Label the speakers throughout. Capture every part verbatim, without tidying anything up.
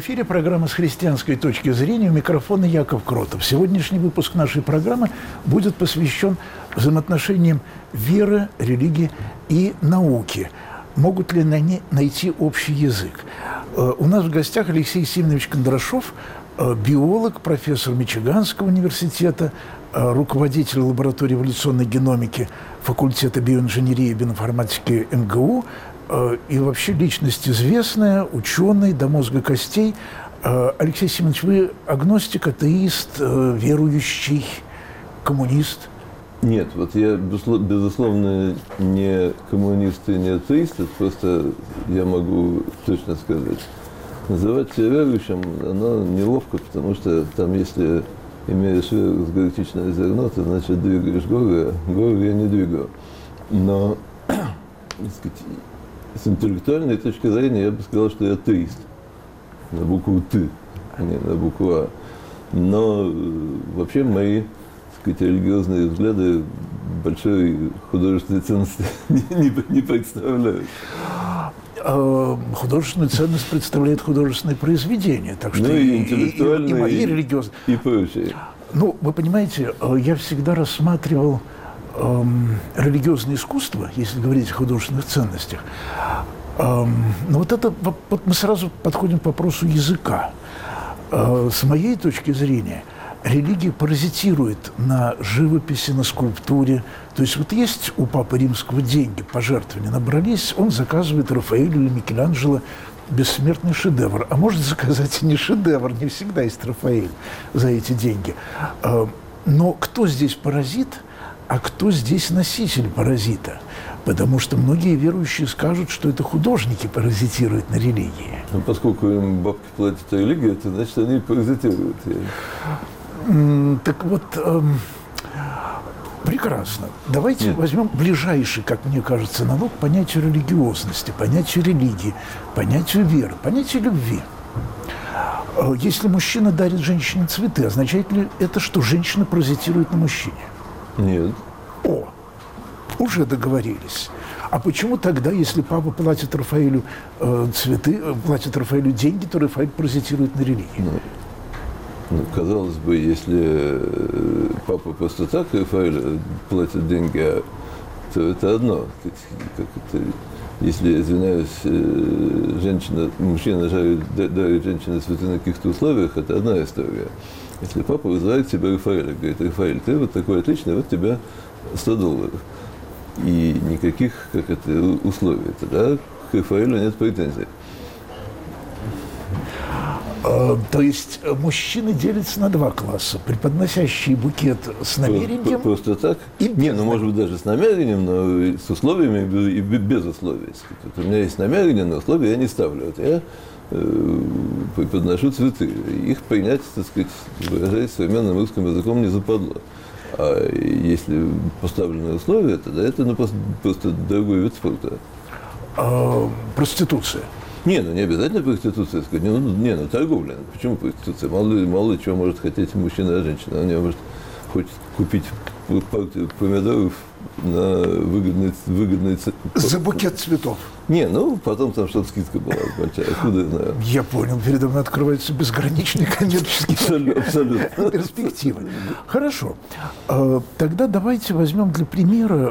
Speaker 1: эфире программа «С христианской точки зрения». У микрофона Яков Кротов. Сегодняшний выпуск нашей программы будет посвящен взаимоотношениям веры, религии и науки. Могут ли они найти общий язык? У нас в гостях Алексей Симонович Кондрашов, биолог, профессор Мичиганского университета, руководитель лаборатории эволюционной геномики факультета биоинженерии и биоинформатики эм гэ у, и вообще личность известная, ученый до мозга костей. Алексей Семенович, вы агностик, атеист, верующий, коммунист?
Speaker 2: Нет, вот я, безусловно, не коммунист и не атеист, это просто я могу точно сказать. Называть себя верующим, оно неловко, потому что там, если имеешь веру с горчичное зерно, то, значит, двигаешь горы, а горы я не двигаю. Но, так сказать, с интеллектуальной точки зрения я бы сказал, что я атеист. На букву «Т», а не на букву «А». Но вообще мои, так сказать, религиозные взгляды большой художественной ценности не, не, не представляют.
Speaker 1: Художественную ценность представляет художественное произведение. Так что
Speaker 2: ну
Speaker 1: и,
Speaker 2: и интеллектуальные,
Speaker 1: и, и, и мои религиозные.
Speaker 2: И прочее.
Speaker 1: Ну, вы понимаете, я всегда рассматривал эм, религиозное искусство, если говорить о художественных ценностях. Эм, но вот это, вот мы сразу подходим к вопросу языка. Э, с моей точки зрения, религия паразитирует на живописи, на скульптуре. То есть вот есть у Папы Римского деньги, пожертвования набрались, он заказывает Рафаэлю или Микеланджело бессмертный шедевр. А может заказать и не шедевр, не всегда есть Рафаэль за эти деньги. Но кто здесь паразит, а кто здесь носитель паразита? Потому что многие верующие скажут, что это художники паразитируют на религии.
Speaker 2: Ну, поскольку им бабки платят религия, то значит они паразитируют.
Speaker 1: Так вот, эм, прекрасно. Давайте Нет. возьмем ближайший, как мне кажется, налог понятию религиозности, понятию религии, понятию веры, понятию любви. Если мужчина дарит женщине цветы, означает ли это, что женщина паразитирует на мужчине?
Speaker 2: Нет.
Speaker 1: О, уже договорились. А почему тогда, если папа платит Рафаэлю э, цветы, платит Рафаэлю деньги, то Рафаэль паразитирует на религии?
Speaker 2: Нет. Ну, казалось бы, если папа просто так Рафаэлю платит деньги, то это одно. Как это, если, извиняюсь, женщина, мужчина дарит женщине цветы на каких-то условиях, это одна история. Если папа вызывает к себе Рафаэля, говорит: Рафаэль, ты вот такой отличный, вот тебе сто долларов. И никаких, как это, условий. Тогда к Рафаэлю нет претензий.
Speaker 1: То есть мужчины делятся на два класса. Преподносящий букет с намерением.
Speaker 2: Просто так?
Speaker 1: И
Speaker 2: Не, ну, может быть, даже с намерением, но с условиями и без условий. Вот у меня есть намерение, но условия я не ставлю. Вот я э, преподношу цветы. Их принять, так сказать, выражаясь современным русским языком, не западло. А если поставлены условия, тогда это ну, просто, просто другой вид спорта.
Speaker 1: А, проституция.
Speaker 2: Не, ну не обязательно проституция, сказать. Ну, не, ну торговля. Почему проституция? Мало ли, мало ли чего может хотеть мужчина, а женщина. Он не может хочет купить партию помидоров на выгодный, выгодный...
Speaker 1: За букет цветов.
Speaker 2: Не, ну потом там что-то скидка была большая. Откуда я знаю?
Speaker 1: Я понял. Передо мной открываются безграничные коммерческие
Speaker 2: абсолютно
Speaker 1: перспективы. Хорошо. Тогда давайте возьмем для примера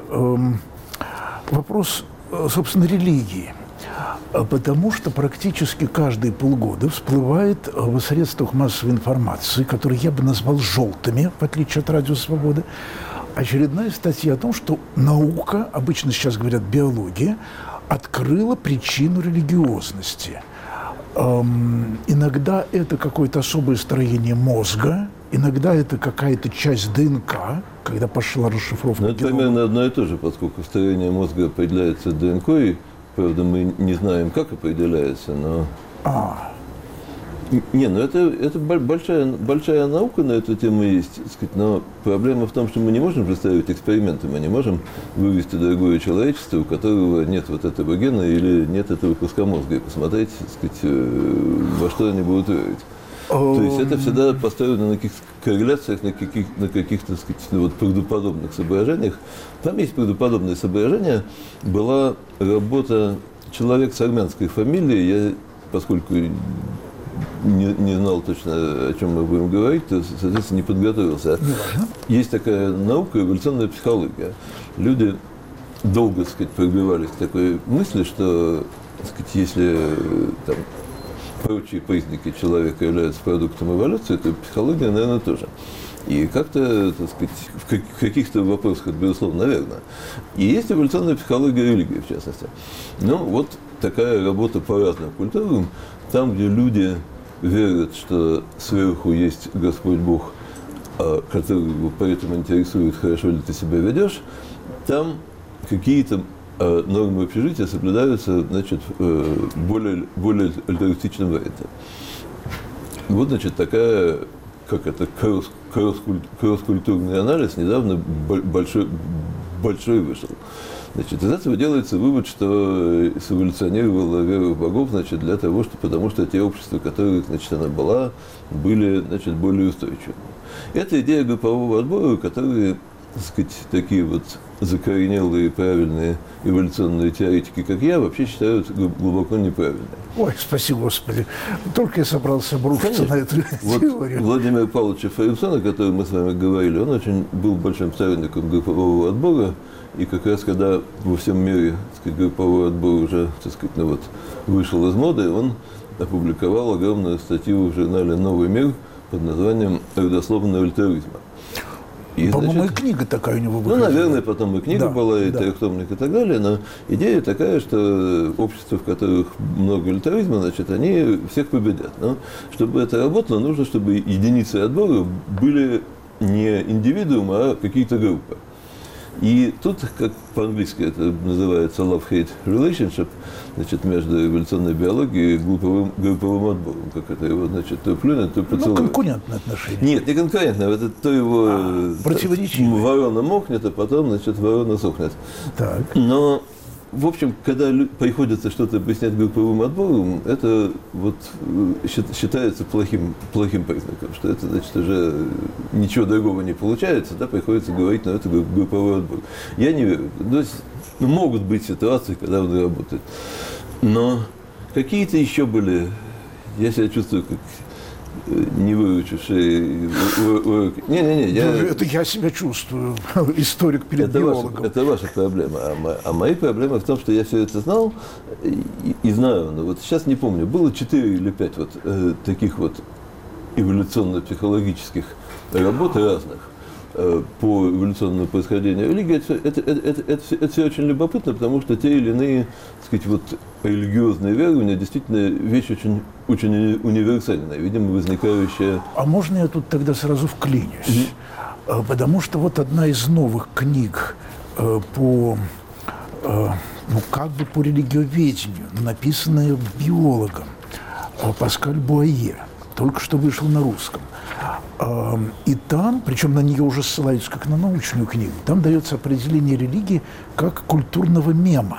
Speaker 1: вопрос, собственно, религии. Потому что практически каждые полгода всплывает в средствах массовой информации, которые я бы назвал желтыми, в отличие от «Радио Свободы», очередная статья о том, что наука, обычно сейчас говорят биология, открыла причину религиозности. Эм, иногда это какое-то особое строение мозга, иногда это какая-то часть ДНК, когда пошла расшифровка
Speaker 2: генома. Это примерно одно и то же, поскольку строение мозга определяется ДНК, и правда, мы не знаем, как определяется, но...
Speaker 1: А.
Speaker 2: Не, ну это, это большая, большая наука на эту тему есть, так сказать, но проблема в том, что мы не можем представить эксперименты, мы не можем вывести другое человечество, у которого нет вот этого гена или нет этого куска мозга, и посмотреть, так сказать, во что они будут верить. То есть это всегда построено на каких-то корреляциях, на, каких, на каких-то, так сказать, вот, правдоподобных соображениях. Там есть правдоподобные соображения. Была работа человек с армянской фамилией, я, поскольку не, не знал точно, о чем мы будем говорить, то, соответственно, не подготовился. Есть такая наука, эволюционная психология. Люди долго, так сказать, пробивались к такой мысли, что, так сказать, если там, прочие признаки человека являются продуктом эволюции, то психология, наверное, тоже. И как-то, так сказать, в каких-то вопросах, безусловно, наверное. И есть эволюционная психология религии, в частности. Ну, вот такая работа по разным культурам, там, где люди верят, что сверху есть Господь Бог, который поэтому интересует, хорошо ли ты себя ведешь, там какие-то нормы общежития соблюдаются, значит, более, более альтруистичным вариантом. Вот, значит, такая, как это, кросс, кросс-культурный анализ недавно большой, большой вышел. Значит, из этого делается вывод, что эволюционировала вера в богов, значит, для того, что, потому что те общества, в которых, значит, она была, были, значит, более устойчивыми. Это идея группового отбора, которые, так сказать, такие вот закоренелые правильные эволюционные теоретики, как я, вообще считают глубоко неправильной.
Speaker 1: Ой, спаси Господи. Только я собрался броситься на эту
Speaker 2: вот
Speaker 1: теорию.
Speaker 2: Владимир Павлович Фарисон, о котором мы с вами говорили, он очень был большим сторонником группового отбора. И как раз когда во всем мире, так сказать, групповой отбор уже, так сказать, ну вот, вышел из моды, он опубликовал огромную статью в журнале «Новый мир» под названием «Родословная альтруизма».
Speaker 1: И, по-моему, значит, и книга такая у него была.
Speaker 2: Ну, наверное, потом и книга да, была, и да. трехтомник, и так далее. Но идея такая, что общества, в которых много альтруизма, значит, они всех победят. Но чтобы это работало, нужно, чтобы единицы отбора были не индивидуумы, а какие-то группы. И тут, как по-английски это называется love-hate relationship, значит, между эволюционной биологией и групповым, групповым отбором, как это его, значит, то плюнет, то поцелует.
Speaker 1: Ну, конкурентные отношения.
Speaker 2: Нет, не конкурентные, это то его
Speaker 1: а, противоречивые.
Speaker 2: Ворона мохнет, а потом, значит, ворона сохнет.
Speaker 1: Так.
Speaker 2: Но, в общем, когда приходится что-то объяснять групповым отбором, это вот считается плохим, плохим признаком, что это, значит, уже ничего другого не получается, да, приходится говорить, ну, это групповой отбор. Я не верю. То есть, ну, могут быть ситуации, когда он работает. Но какие-то еще были, я себя чувствую как не выучивший уроки. Не-не-не. Я...
Speaker 1: Это я себя чувствую, историк перед
Speaker 2: это
Speaker 1: биологом.
Speaker 2: Ваша, это ваша проблема. А, мо, а мои проблемы в том, что я все это знал и, и знаю. Но вот сейчас не помню, было четыре или пять вот э, таких вот эволюционно-психологических работ разных э, по эволюционному происхождению религии. Это, это, это, это, это, все, это все очень любопытно, потому что те или иные, так сказать, вот религиозные верования действительно вещь очень, очень универсальная, видимо, возникающая...
Speaker 1: А можно я тут тогда сразу вклинюсь? Mm-hmm. Потому что вот одна из новых книг э, по, э, ну, как бы по религиоведению, написанная биологом э, Паскаль Буайе, только что вышел на русском. Э, и там, причем на нее уже ссылаются как на научную книгу, там дается определение религии как культурного мема.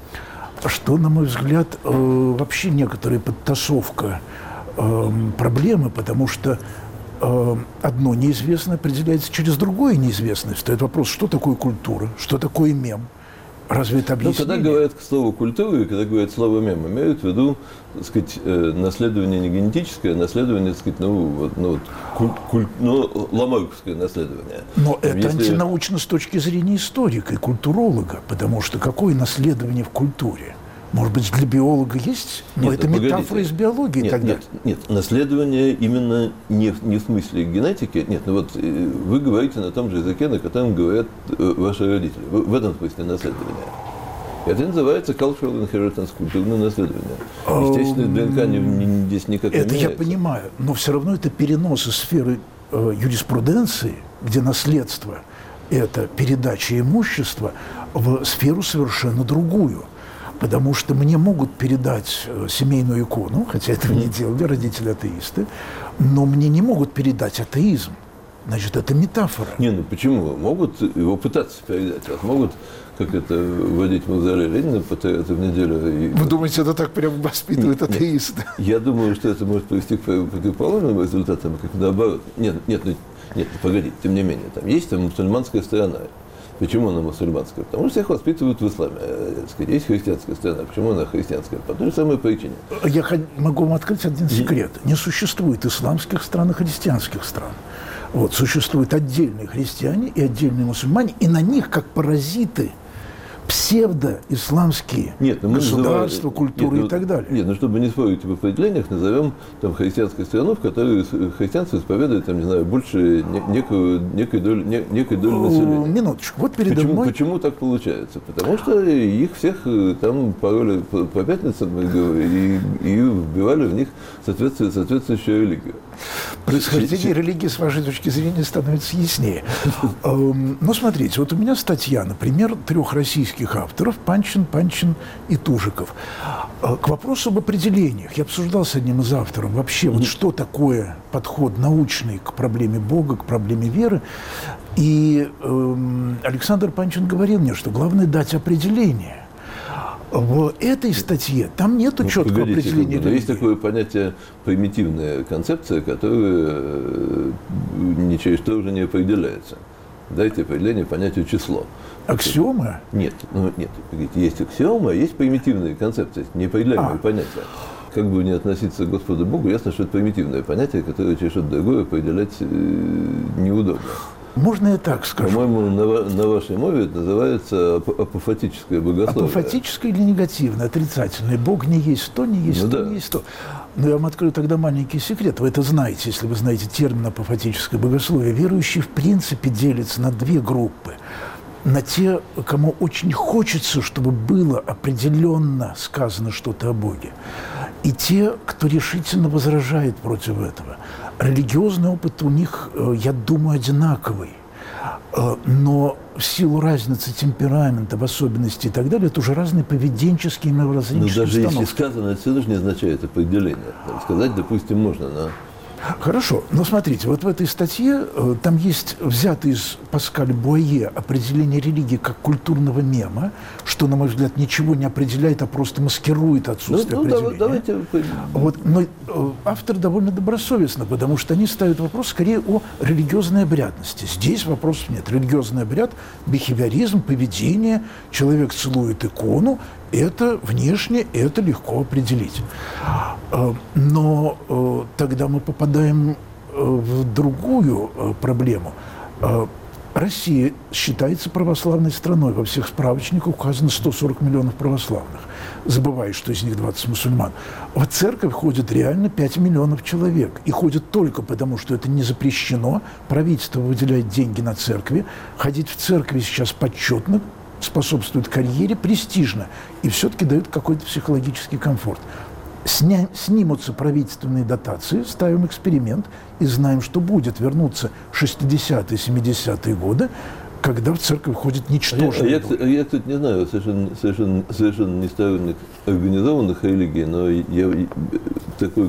Speaker 1: Что, на мой взгляд, э, вообще некоторая подтасовка э, проблемы, потому что э, одно неизвестное определяется через другое неизвестное. Стоит вопрос, что такое культура, что такое мем. Разве это объяснение?
Speaker 2: Ну, когда говорят к слову культура, и когда говорят слово мем, имеют в виду, так сказать, наследование не генетическое, а наследование, так сказать, ну, вот, ну, куль, куль, ну, ламарковское наследование.
Speaker 1: Но
Speaker 2: Там,
Speaker 1: это
Speaker 2: если...
Speaker 1: антинаучно с точки зрения историка и культуролога, потому что какое наследование в культуре? Может быть, для биолога есть? Но нет, это ну, метафора из биологии
Speaker 2: нет,
Speaker 1: тогда.
Speaker 2: Нет, нет, наследование именно не, не в смысле генетики. Нет, ну вот вы говорите на том же языке, на котором говорят ваши родители. В, в этом смысле наследование. Это называется cultural inheritance, культурное наследование. Естественно, ДНК не, не, здесь никак не
Speaker 1: это
Speaker 2: меняется.
Speaker 1: Я понимаю, но все равно это перенос из сферы э, юриспруденции, где наследство – это передача имущества, в сферу совершенно другую. Потому что мне могут передать семейную икону, хотя этого не делали родители-атеисты, но мне не могут передать атеизм. Значит, это метафора.
Speaker 2: Не, ну почему? Могут его пытаться передать. Вот могут, как это, вводить в мавзолей Ленина по три раза в неделю. И...
Speaker 1: Вы думаете, это так прямо воспитывает нет, атеиста?
Speaker 2: Нет. Я думаю, что это может привести к противоположным результатам, как наоборот. Нет, нет, ну, нет, погодите, тем не менее. Там есть там мусульманская сторона. Почему она мусульманская? Потому что всех воспитывают в исламе. Есть христианская страна. Почему она христианская? По той же самой причине.
Speaker 1: Я могу вам открыть один секрет. Не существует исламских стран и христианских стран. Вот, существуют отдельные христиане и отдельные мусульмане, и на них, как паразиты, псевдоисламские
Speaker 2: нет, ну
Speaker 1: государства,
Speaker 2: называем,
Speaker 1: культуры
Speaker 2: нет,
Speaker 1: и так далее.
Speaker 2: Нет, ну чтобы не спорить в определениях, назовем там христианскую страну, в которой христианство исповедует, там, не знаю, больше некую, некой доли, не, некой доли населения.
Speaker 1: Минуточку, вот передо
Speaker 2: почему,
Speaker 1: мной...
Speaker 2: Почему так получается? Потому что их всех там пароли по, по пятницам и, и вбивали в них соответствующую, соответствующую религию.
Speaker 1: Происхождение религии, с вашей точки зрения, становится яснее. Но смотрите, вот у меня статья, например, трех российских авторов, Панчин, Панчин и Тужиков. К вопросу об определениях. Я обсуждал с одним из авторов вообще, вот что такое подход научный к проблеме Бога, к проблеме веры. И Александр Панчин говорил мне, что главное дать определение. В этой статье там нету
Speaker 2: ну,
Speaker 1: четкого
Speaker 2: погодите,
Speaker 1: определения.
Speaker 2: Но есть такое понятие примитивная концепция, которая ни через что уже не определяется. Дайте определение понятию число.
Speaker 1: Аксиома?
Speaker 2: Нет, ну нет. Есть аксиома, а есть примитивные концепции, неопределяемые а. понятия. Как бы не относиться к Господу Богу, ясно, что это примитивное понятие, которое через что-то другое определять неудобно.
Speaker 1: Можно я так скажу?
Speaker 2: По-моему, на, на вашей мове это называется апофатическое богословие.
Speaker 1: Апофатическое или негативное, отрицательное? Бог не есть то, не есть ну, то, да. не есть то. Но я вам открою тогда маленький секрет. Вы это знаете, если вы знаете термин апофатическое богословие. Верующие в принципе делятся на две группы. На те, кому очень хочется, чтобы было определенно сказано что-то о Боге. И те, кто решительно возражает против этого. Религиозный опыт у них, я думаю, одинаковый. Но в силу разницы темперамента, в особенности и так далее, это уже разные поведенческие и мировоззренческие
Speaker 2: Но даже
Speaker 1: установки.
Speaker 2: если сказано, это все равно не означает определение. Сказать, допустим, можно, но...
Speaker 1: Хорошо, но смотрите, вот в этой статье э, там есть взято из Паскаля Буае определение религии как культурного мема, что, на мой взгляд, ничего не определяет, а просто маскирует отсутствие ну, ну, определения.
Speaker 2: Давайте...
Speaker 1: Вот, но э, автор довольно добросовестно, потому что они ставят вопрос скорее о религиозной обрядности. Здесь вопросов нет. Религиозный обряд, бихевиоризм, поведение, человек целует икону, это внешне, это легко определить. Но тогда мы попадаем в другую проблему. Россия считается православной страной. Во всех справочниках указано сто сорок миллионов православных. Забываю, что из них двадцать мусульман. В церковь ходит реально пять миллионов человек. И ходят только потому, что это не запрещено. Правительство выделяет деньги на церкви. Ходить в церкви сейчас почетно, способствует карьере, престижно и все-таки дает какой-то психологический комфорт. Сня... Снимутся правительственные дотации, ставим эксперимент и знаем, что будет. Вернуться шестидесятые, семидесятые годы, когда в церковь ходит ничтожное.
Speaker 2: Я, я, я, кстати, не знаю совершенно, совершенно, совершенно не сторонник организованных религий, но я, такой,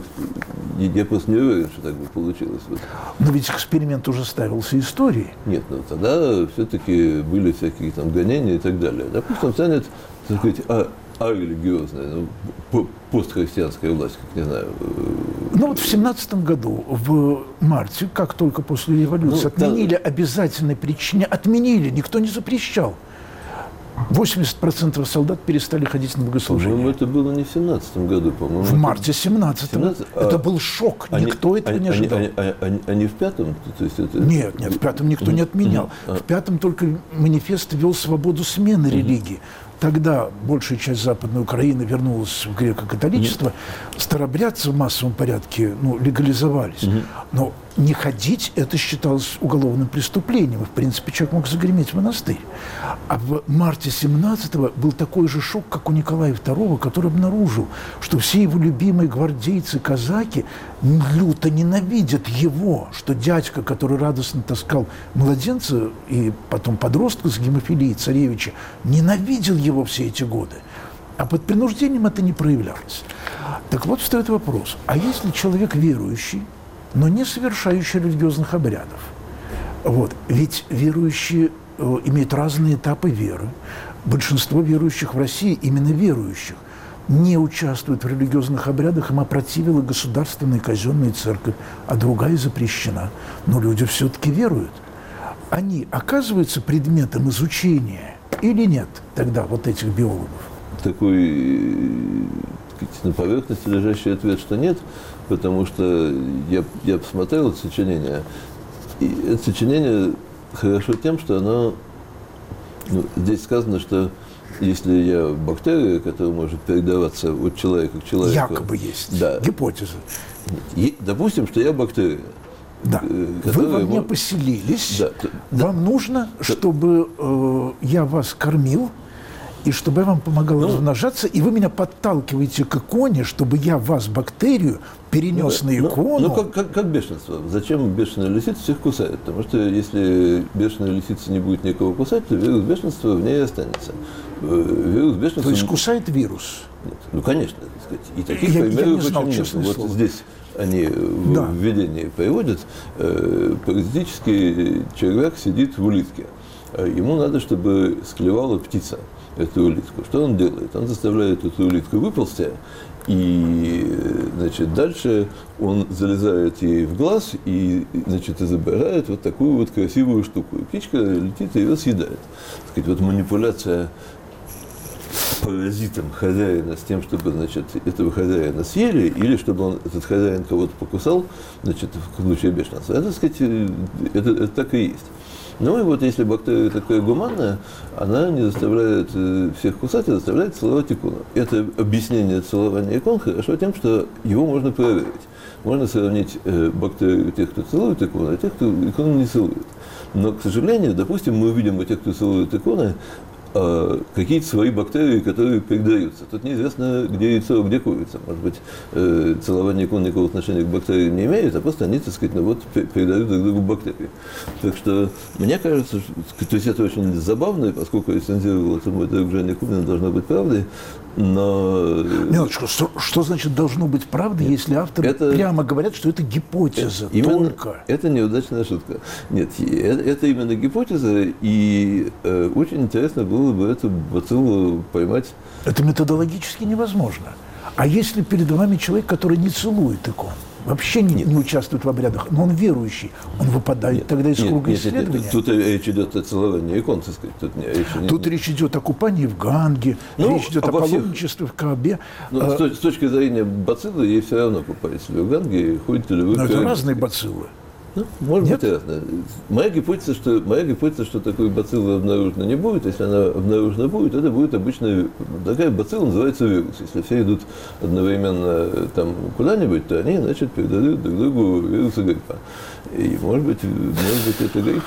Speaker 2: я просто не уверен, что так бы получилось.
Speaker 1: Но ведь эксперимент уже ставился историей.
Speaker 2: Нет, ну тогда все-таки были всякие там гонения и так далее. Допустим, станет, так сказать, а, а религиозная, ну, постхристианская власть, как не знаю.
Speaker 1: Ну вот в семнадцатом году, в марте, как только после революции, ну, отменили там... обязательной причине, отменили, никто не запрещал. восемьдесят процентов солдат перестали ходить на богослужение.
Speaker 2: По-моему, это было не в семнадцатом году, по-моему.
Speaker 1: В марте семнадцатого. Это
Speaker 2: а...
Speaker 1: был шок,
Speaker 2: они,
Speaker 1: никто этого
Speaker 2: они,
Speaker 1: не ожидал.
Speaker 2: Они, они, они, они в пятом? То есть это...
Speaker 1: Нет, нет, в пятом никто не отменял.
Speaker 2: Mm-hmm.
Speaker 1: В пятом только манифест ввел свободу смены mm-hmm. религии. Тогда большая часть Западной Украины вернулась в греко-католичество. Mm-hmm. Старобрядцы в массовом порядке ну, легализовались. Mm-hmm. Но не ходить это считалось уголовным преступлением. И, в принципе, человек мог загреметь в монастырь. А в марте семнадцатого был такой же шок, как у Николая второго, который обнаружил, что все его любимые гвардейцы, казаки люто ненавидят его, что дядька, который радостно таскал младенца и потом подростка с гемофилией царевича, ненавидел его все эти годы. А под принуждением это не проявлялось. Так вот встает вопрос, а если человек верующий, но не совершающий религиозных обрядов? Вот. Ведь верующие э, имеют разные этапы веры. Большинство верующих в России, именно верующих, не участвуют в религиозных обрядах, им опротивила государственная казенная церковь, а другая запрещена. Но люди все-таки веруют. они оказываются предметом изучения или нет тогда вот этих биологов?
Speaker 2: Такой, на поверхности лежащий ответ, что нет, потому что я, я посмотрел это сочинение, и это сочинение хорошо тем, что оно, ну, здесь сказано, что если я бактерия, которая может передаваться от человека к человеку...
Speaker 1: Якобы есть.
Speaker 2: Да.
Speaker 1: Гипотеза.
Speaker 2: И, допустим, что я бактерия.
Speaker 1: Да. Вы во мне поселились.
Speaker 2: Да.
Speaker 1: Вам да. нужно, чтобы э, я вас кормил, и чтобы я вам помогал ну, размножаться, и вы меня подталкиваете к иконе, чтобы я вас, бактерию, перенес ну, на икону.
Speaker 2: Ну, ну как, как, как бешенство. Зачем бешеная лисица всех кусает? Потому что если бешеная лисица не будет никого кусать, то вирус бешенства в ней останется. Вирус бешенства...
Speaker 1: То есть кусает вирус?
Speaker 2: Нет. Ну, конечно. Так сказать. И таких
Speaker 1: я,
Speaker 2: примеров
Speaker 1: я не
Speaker 2: очень
Speaker 1: знал,
Speaker 2: много. Вот
Speaker 1: слово.
Speaker 2: Здесь они в
Speaker 1: да.
Speaker 2: введении приводят. Э, паразитический червяк сидит в улитке. Ему надо, чтобы склевала птица эту улитку. Что он делает? Он заставляет эту улитку выползти, и, значит, дальше он залезает ей в глаз и, значит, изображает вот такую вот красивую штуку. И птичка летит и ее съедает. Так сказать, вот манипуляция паразитом хозяина с тем, чтобы, значит, этого хозяина съели, или чтобы он, этот хозяин кого-то покусал, значит, в случае бешенства. Это, так сказать, это, это так и есть. Ну и вот если бактерия такая гуманная, она не заставляет всех кусать, а заставляет целовать икону. Это объяснение целования икон хорошо тем, что его можно проверить. Можно сравнить бактерию тех, кто целует иконы, и тех, кто икону не целует. Но, к сожалению, допустим, мы увидим у тех, кто целует иконы, какие-то свои бактерии, которые передаются. Тут неизвестно, где яйцо, где курица. Может быть, э, целование икон никакого отношения к бактериям не имеет, а просто они, так сказать, ну вот, передают друг другу бактерии. Так что, мне кажется, что, то есть это очень забавно, поскольку я рецензировал это мой друг Женя Кубин, должно быть правдой, но...
Speaker 1: Минуточку, что, что значит должно быть правдой, Нет, если авторы это... прямо говорят, что это гипотеза
Speaker 2: именно,
Speaker 1: только?
Speaker 2: Это неудачная шутка. Нет, это, это именно гипотеза, и э, очень интересно было бы эту бациллу поймать.
Speaker 1: Это методологически невозможно. А если перед вами человек, который не целует икон, вообще не, не участвует в обрядах, но он верующий, он выпадает нет, тогда из нет, круга нет, исследования?
Speaker 2: Нет, тут речь идет о целовании икон, так сказать. Тут, не, речь,
Speaker 1: тут
Speaker 2: не,
Speaker 1: речь идет о купании в Ганге, ну, речь идет о паломничестве в Каабе.
Speaker 2: Ну, а, с, с точки зрения бациллы, ей все равно, купаетесь ли в Ганге, ходите ли вы в
Speaker 1: Но это разные бациллы.
Speaker 2: Ну, может Нет? быть, разное. Моя гипотеза, что, моя гипотеза, что такой бациллы обнаружено не будет. Если она обнаружена будет, это будет обычная... Такая бацилла называется вирус. Если все идут одновременно там куда-нибудь, то они, значит, передают друг другу вирусы гриппа. И, может быть, может быть это грипп.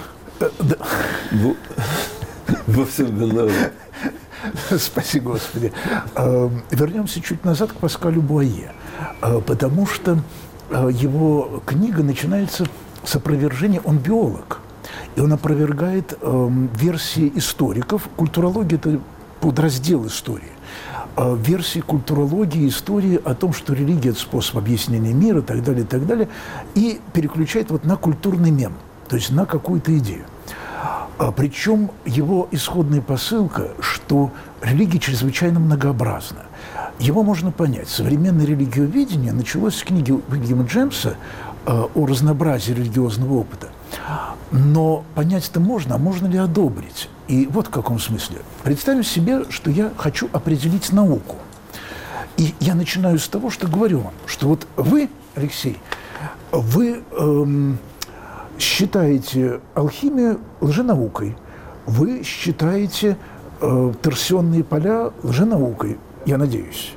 Speaker 2: Во всем виноват.
Speaker 1: Спаси Господи. Вернемся чуть назад к Паскалю Буае. Потому что его книга начинается с опровержения, он биолог, и он опровергает э, версии историков. Культурология – это подраздел истории. Э, версии культурологии, истории о том, что религия – это способ объяснения мира, и так далее, и так далее, и переключает вот на культурный мем, то есть на какую-то идею. А, причем его исходная посылка, что религия чрезвычайно многообразна. Его можно понять. Современное религиоведение началось с книги Уильяма Джеймса о разнообразии религиозного опыта. Но понять-то можно, а можно ли одобрить? И вот в каком смысле. Представим себе, что я хочу определить науку. И я начинаю с того, что говорю вам, что вот вы, Алексей, вы эм, считаете алхимию лженаукой, вы считаете э, торсионные поля лженаукой, я надеюсь.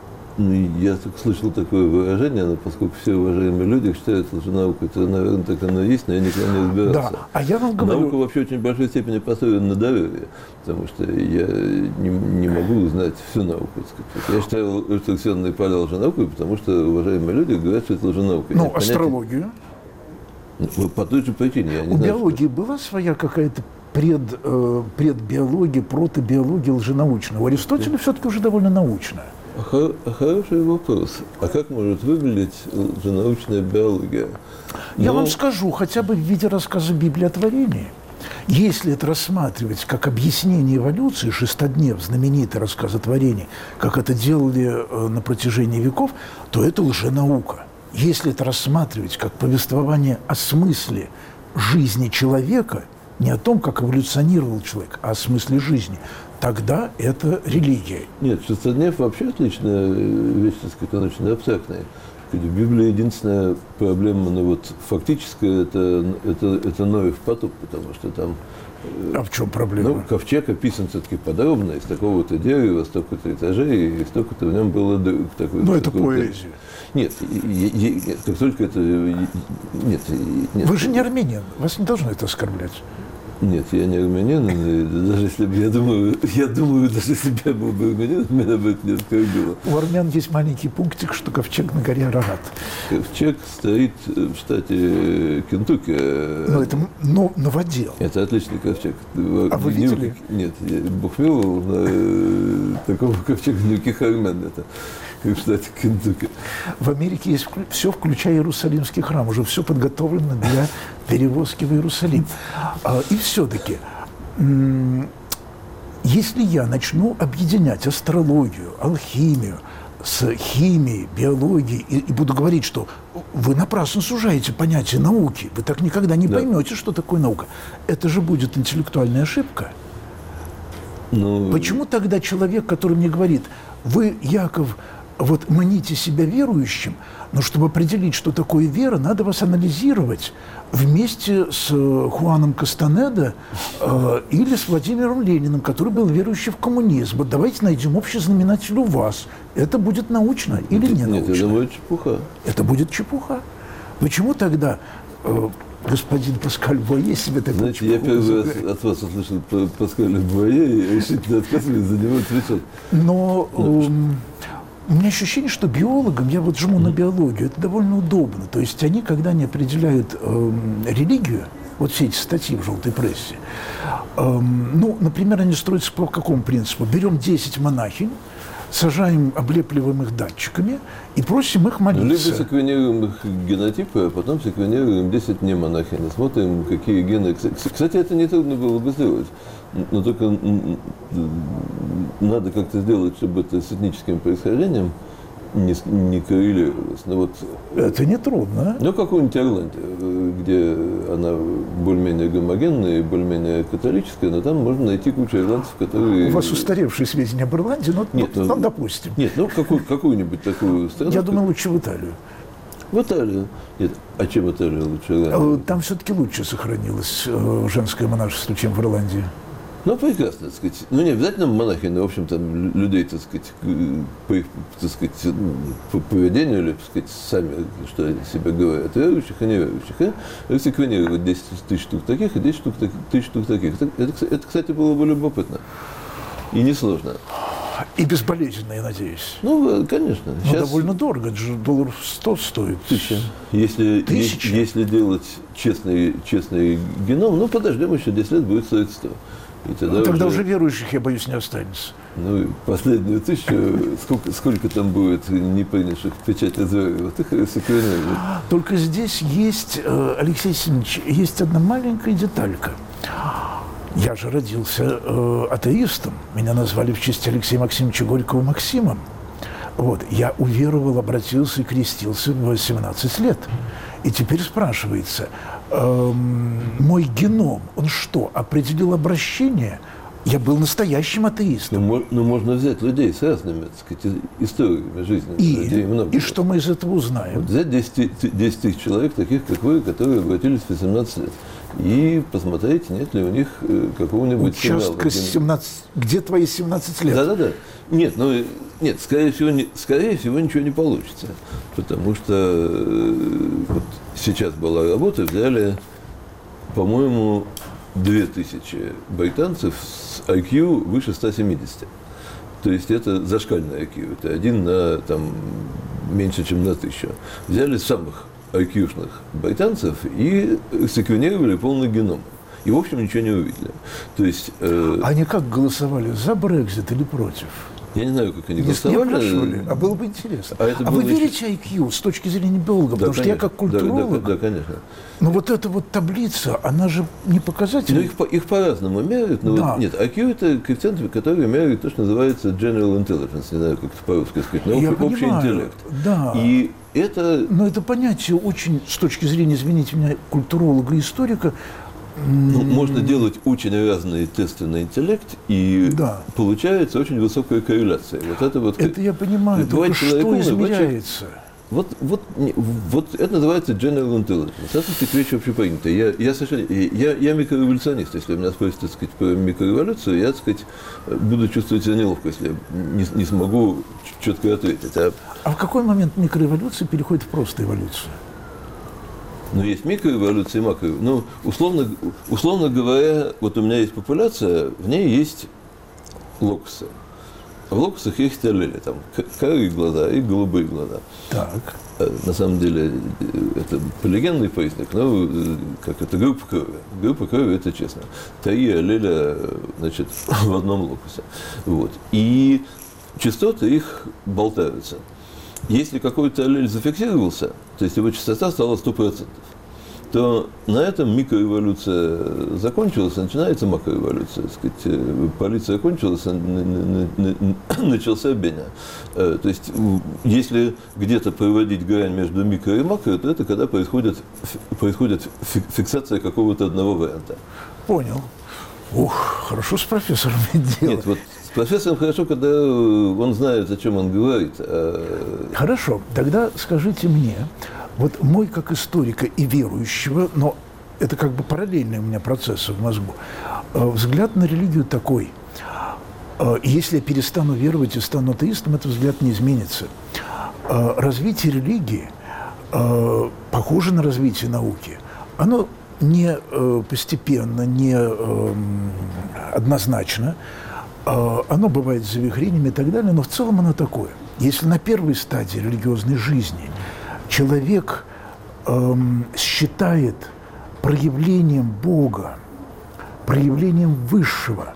Speaker 2: Я так слышал такое выражение, но поскольку все уважаемые люди считают лженаукой, то, наверное, так оно и есть, но я никогда не разбирался.
Speaker 1: Да, а я вам говорю...
Speaker 2: Наука вообще очень большой степени построена на доверии, потому что я не, не могу узнать всю науку. Я считаю торсионные поля лженаукой, потому что уважаемые люди говорят, что это лженаука.
Speaker 1: Ну, астрологию?
Speaker 2: Понятия... По той же причине. Я не
Speaker 1: У
Speaker 2: знаю,
Speaker 1: биологии
Speaker 2: что...
Speaker 1: была своя какая-то пред, э, предбиология, протобиология лженаучная? У Аристотеля да. все-таки уже довольно научная.
Speaker 2: Хор- хороший вопрос. А как может выглядеть лженаучная биология?
Speaker 1: Я
Speaker 2: Но...
Speaker 1: вам скажу, хотя бы в виде рассказа Библии о творении. Если это рассматривать как объяснение эволюции, Шестоднев, знаменитый рассказ о творении, как это делали на протяжении веков, то это лженаука. Если это рассматривать как повествование о смысле жизни человека, не о том, как эволюционировал человек, а о смысле жизни, тогда это религия.
Speaker 2: Нет, шестоднев вообще отличная вещь, так сказать, она очень абстрактная. В Библии единственная проблема, ну вот фактическая, это, это, это Ноев потоп, потому что там...
Speaker 1: А в чем проблема?
Speaker 2: Ну, ковчег описан все-таки подробно, из такого-то дерева, столько-то этажей, и столько-то в нем было... Такой,
Speaker 1: ну, это поэзия.
Speaker 2: Нет, как только это... Нет, нет.
Speaker 1: Вы же не армянин, вас не должно это оскорблять.
Speaker 2: Нет, я не армянин, и даже если бы, я думаю, я думаю, даже если бы я был бы армянин, меня бы это не оскорбило.
Speaker 1: У армян есть маленький пунктик, что ковчег на горе Арарат.
Speaker 2: Ковчег стоит в штате Кентукки.
Speaker 1: Ну, это но, новодел.
Speaker 2: Это отличный ковчег.
Speaker 1: А вы видели?
Speaker 2: Нет, я Бог миловал, но такого ковчега никаких армян это. В штате Кентукки.
Speaker 1: В Америке есть все, включая Иерусалимский храм. Уже все подготовлено для перевозки в Иерусалим. И все-таки, если я начну объединять астрологию, алхимию с химией, биологией, и, и буду говорить, что вы напрасно сужаете понятие науки, вы так никогда не да. поймете, что такое наука. Это же будет интеллектуальная ошибка. Ну... Почему тогда человек, который мне говорит, вы, Яков, вот маните себя верующим, но чтобы определить, что такое вера, надо вас анализировать вместе с Хуаном Кастанедо э, или с Владимиром Лениным, который был верующий в коммунизм. Вот давайте найдем общий знаменатель у вас. Это будет научно или не научно?
Speaker 2: Нет, это будет чепуха.
Speaker 1: Это будет чепуха. Почему тогда... Э, господин Паскаль Буае себе такой...
Speaker 2: Знаете, я первый раз от вас услышал про Паскаля Буае и решительно отказываюсь за него отвечать.
Speaker 1: Но... Эм, у меня ощущение, что биологам, я вот жму на биологию, это довольно удобно. То есть они, когда они определяют э, религию, вот все эти статьи в желтой прессе, э, ну, например, они строятся по какому принципу? Берем десять монахинь, сажаем, облепливаем их датчиками и просим их молиться.
Speaker 2: Либо секвенируем их генотипы, а потом секвенируем десять не монахинь. Смотрим, какие гены... Кстати, это нетрудно было бы сделать. Но только надо как-то сделать, чтобы это с этническим происхождением не, не коррелировалось. Но вот,
Speaker 1: это нетрудно.
Speaker 2: Ну, какую-нибудь Ирландию, где она более-менее гомогенная и более-менее католическая, но там можно найти кучу ирландцев, которые...
Speaker 1: У вас устаревшие сведения об Ирландии, но
Speaker 2: нет,
Speaker 1: ну,
Speaker 2: ну,
Speaker 1: ну, допустим.
Speaker 2: Нет, ну какую, какую-нибудь такую страну.
Speaker 1: Я думаю, лучше в Италию.
Speaker 2: В Италию. Нет, а чем Италия лучше Ирландии?
Speaker 1: Там все-таки лучше сохранилось женское монашество, чем в Ирландии.
Speaker 2: Ну, прекрасно, так сказать. Ну, не обязательно монахи, но, в общем, там людей, так сказать, по их, так сказать, по поведению, или, так сказать, сами, что они себе говорят, верующих и неверующих. И секвенировать десять тысяч штук таких и десять тысяч штук таких. Это, это, кстати, было бы любопытно. И несложно.
Speaker 1: И безболезненно, я надеюсь.
Speaker 2: Ну, конечно.
Speaker 1: Но сейчас довольно дорого, это же долларов сто стоит.
Speaker 2: Тысяча. Если,
Speaker 1: Тысяча?
Speaker 2: Если делать честный, честный геном, ну, подождем еще десять лет, будет стоить сто. И тогда,
Speaker 1: ну, тогда уже...
Speaker 2: уже
Speaker 1: верующих, я боюсь, не останется.
Speaker 2: Ну, последнюю тысячу, сколько, сколько там будет не принявших печать Израиля, вот их секвенируют.
Speaker 1: Только здесь есть, Алексей Семенович, есть одна маленькая деталька. Я же родился э, атеистом. Меня назвали в честь Алексея Максимовича Горького Максимом. Вот. Я уверовал, обратился и крестился в семнадцать лет. И теперь спрашивается, э, мой геном, он что, определил обращение? Я был настоящим атеистом.
Speaker 2: Ну, ну можно взять людей с разными, так сказать, историями жизни.
Speaker 1: И,
Speaker 2: людей много.
Speaker 1: И что мы из этого узнаем?
Speaker 2: Вот взять десять тысяч человек, таких как вы, которые обратились в восемнадцать лет. И посмотреть, нет ли у них какого-нибудь
Speaker 1: участка семнадцать. Где твои семнадцать лет?
Speaker 2: Да-да-да. Нет, ну, нет, скорее всего, не, скорее всего, ничего не получится. Потому что э, вот сейчас была работа, взяли, по-моему, две тысячи британцев с ай кью выше ста семидесяти. То есть это зашкальный ай кью. Это один на, там, меньше, чем на тысячу. Взяли самых ай кью-шных британцев и секвенировали полный геном. И, в общем, ничего не увидели. То есть, э...
Speaker 1: Они как голосовали? За Брексит или против?
Speaker 2: Я не знаю, как они
Speaker 1: Если
Speaker 2: голосовали.
Speaker 1: Не а было бы интересно.
Speaker 2: А,
Speaker 1: а вы еще... верите ай кью с точки зрения биолога?
Speaker 2: Да,
Speaker 1: потому
Speaker 2: конечно.
Speaker 1: что я как культуролог...
Speaker 2: Да, да, да, конечно.
Speaker 1: Но вот эта вот таблица, она же не показатель.
Speaker 2: Ну, их, их по-разному меряют. Но
Speaker 1: да.
Speaker 2: вот, нет, ай кью – это коэффициент, который меряет то, что называется general intelligence. Не знаю, как это по-русски сказать. Но
Speaker 1: я
Speaker 2: общий
Speaker 1: понимаю,
Speaker 2: интеллект.
Speaker 1: Да.
Speaker 2: И это...
Speaker 1: Но это понятие очень, с точки зрения, извините меня, культуролога и историка,
Speaker 2: Ну, можно делать очень разные тесты на интеллект, и
Speaker 1: да.
Speaker 2: получается очень высокая корреляция. Вот это, вот,
Speaker 1: это я понимаю, только что измеряется?
Speaker 2: Вот, вот, вот это называется general intelligence. Это, так сказать, вещь общепринятая. Я, я, совершенно, я, я микрореволюционист. Если меня спросят, так сказать, про микрореволюцию, я, так сказать, буду чувствовать себя неловко, если не, не смогу четко ответить. А,
Speaker 1: а в какой момент микроэволюция переходит в просто эволюцию?
Speaker 2: Ну, есть микроэволюция и макроэволюция. Ну, условно, условно говоря, вот у меня есть популяция, в ней есть локусы. В локусах есть аллели, там карие глаза и голубые глаза.
Speaker 1: Так.
Speaker 2: На самом деле это полигенный признак, но как это группа крови. Группа крови это честно. Три аллеля, значит, в одном локусе. Вот. И частоты их болтаются. Если какой-то аллель зафиксировался, то есть его частота стала сто процентов, то на этом микроэволюция закончилась, начинается макроэволюция. Так сказать, полиция закончилась, начался Беня. То есть, если где-то проводить грань между микро и макро, то это когда происходит, происходит фиксация какого-то одного варианта.
Speaker 1: Понял. Ух, хорошо с профессором дело.
Speaker 2: Нет, вот с профессором хорошо, когда он знает, о чем он говорит. А...
Speaker 1: Хорошо, тогда скажите мне, вот мой как историка и верующего, но это как бы параллельные у меня процессы в мозгу, взгляд на религию такой. Если я перестану веровать и стану атеистом, этот взгляд не изменится. Развитие религии похоже на развитие науки. Оно не постепенно, не однозначно. Оно бывает с завихрениями и так далее, но в целом оно такое. Если на первой стадии религиозной жизни человек эм, считает проявлением Бога, проявлением Высшего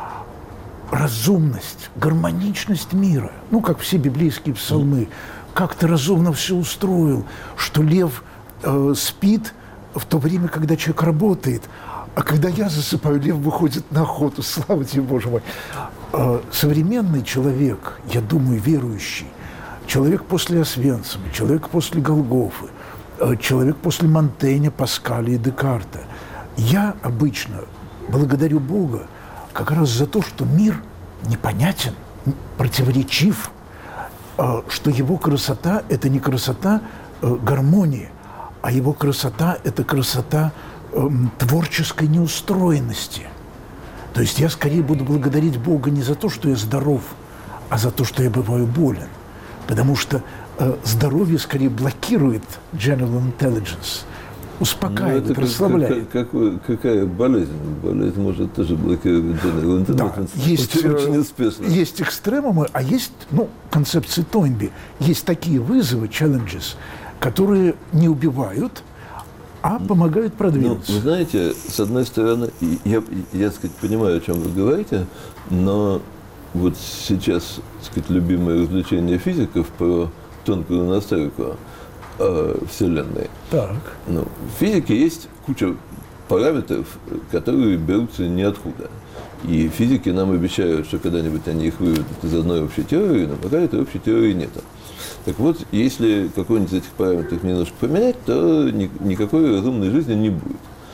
Speaker 1: разумность, гармоничность мира, ну, как все библейские псалмы, как ты разумно все устроил, что лев э, спит в то время, когда человек работает, а когда я засыпаю, лев выходит на охоту, слава тебе, Боже мой. Э, современный человек, я думаю, верующий, человек после Освенцима, человек после Голгофы, человек после Монтэня, Паскаля и Декарта. Я обычно благодарю Бога как раз за то, что мир непонятен, противоречив, что его красота – это не красота гармонии, а его красота – это красота творческой неустроенности. То есть я скорее буду благодарить Бога не за то, что я здоров, а за то, что я бываю болен. Потому что э, здоровье скорее блокирует general intelligence, успокаивает, ну, расслабляет.
Speaker 2: Как, как, какая болезнь? Болезнь может тоже блокировать general intelligence.
Speaker 1: Да, есть,
Speaker 2: очень, очень успешно.
Speaker 1: Есть экстремумы, а есть, ну, концепции Тойнби. Есть такие вызовы, challenges, которые не убивают, а помогают продвинуться.
Speaker 2: Ну, вы знаете, с одной стороны, я, я так сказать, понимаю, о чем вы говорите, но вот сейчас, так сказать, любимое развлечение физиков про тонкую настройку э, Вселенной.
Speaker 1: Так.
Speaker 2: Ну, в физике есть куча параметров, которые берутся ниоткуда. И физики нам обещают, что когда-нибудь они их выведут из одной общей теории, но пока этой общей теории нет. Так вот, если какой-нибудь из этих параметров немножко поменять, то ни, никакой разумной жизни не будет.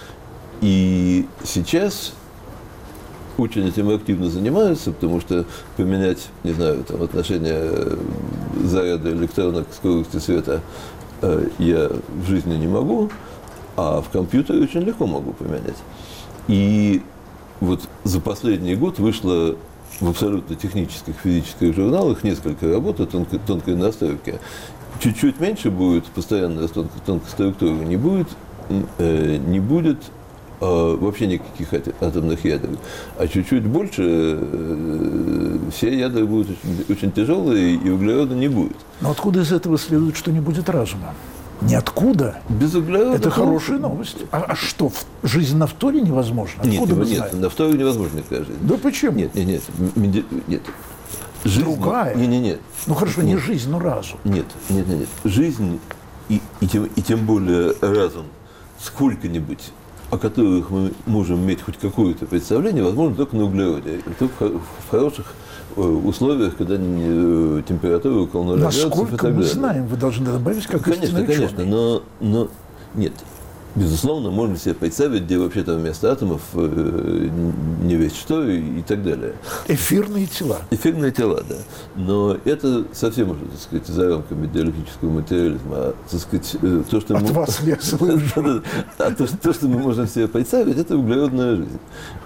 Speaker 2: И сейчас очень этим активно занимаются, потому что поменять, не знаю, там, отношение заряда электрона к скорости света э, я в жизни не могу, а в компьютере очень легко могу поменять. И вот за последний год вышло в абсолютно технических физических журналах несколько работ о тонкой, тонкой настройке. Чуть-чуть меньше будет постоянная тонкой, тонкой структуры, не будет, э, не будет э, вообще никаких атомных ядер. А чуть-чуть больше э, все ядра будут очень, очень тяжелые, и углерода не будет.
Speaker 1: Но откуда из этого следует, что не будет разума? Ниоткуда.
Speaker 2: Без углерода.
Speaker 1: Это хорошая новость. А, а что, жизнь на фторе невозможна?
Speaker 2: Нет, нет, на фторе невозможно, кажется.
Speaker 1: Да почему?
Speaker 2: Нет, нет, нет. нет. Жизнь,
Speaker 1: другая?
Speaker 2: Нет, нет, нет.
Speaker 1: Ну хорошо,
Speaker 2: нет.
Speaker 1: не жизнь, но разум.
Speaker 2: Нет, нет, нет, нет. Жизнь и, и, тем, и тем более разум сколько-нибудь, о которых мы можем иметь хоть какое-то представление, возможно только на углероде. Только в хороших условиях, когда температура около нуля градусов и так далее.
Speaker 1: Насколько мы знаем, вы должны добавить как
Speaker 2: Конечно,
Speaker 1: истинный
Speaker 2: конечно,
Speaker 1: ученый.
Speaker 2: но, но нет. безусловно, можно себе представить, где вообще-то вместо атомов э, не весь что и, и так далее.
Speaker 1: Эфирные тела.
Speaker 2: Эфирные тела, да. Но это совсем уже, так сказать, за рамками диалектического материализма. А, так сказать, то, что
Speaker 1: От
Speaker 2: мы...
Speaker 1: вас лезу.
Speaker 2: А то, то, что мы можем себе представить, это углеродная жизнь.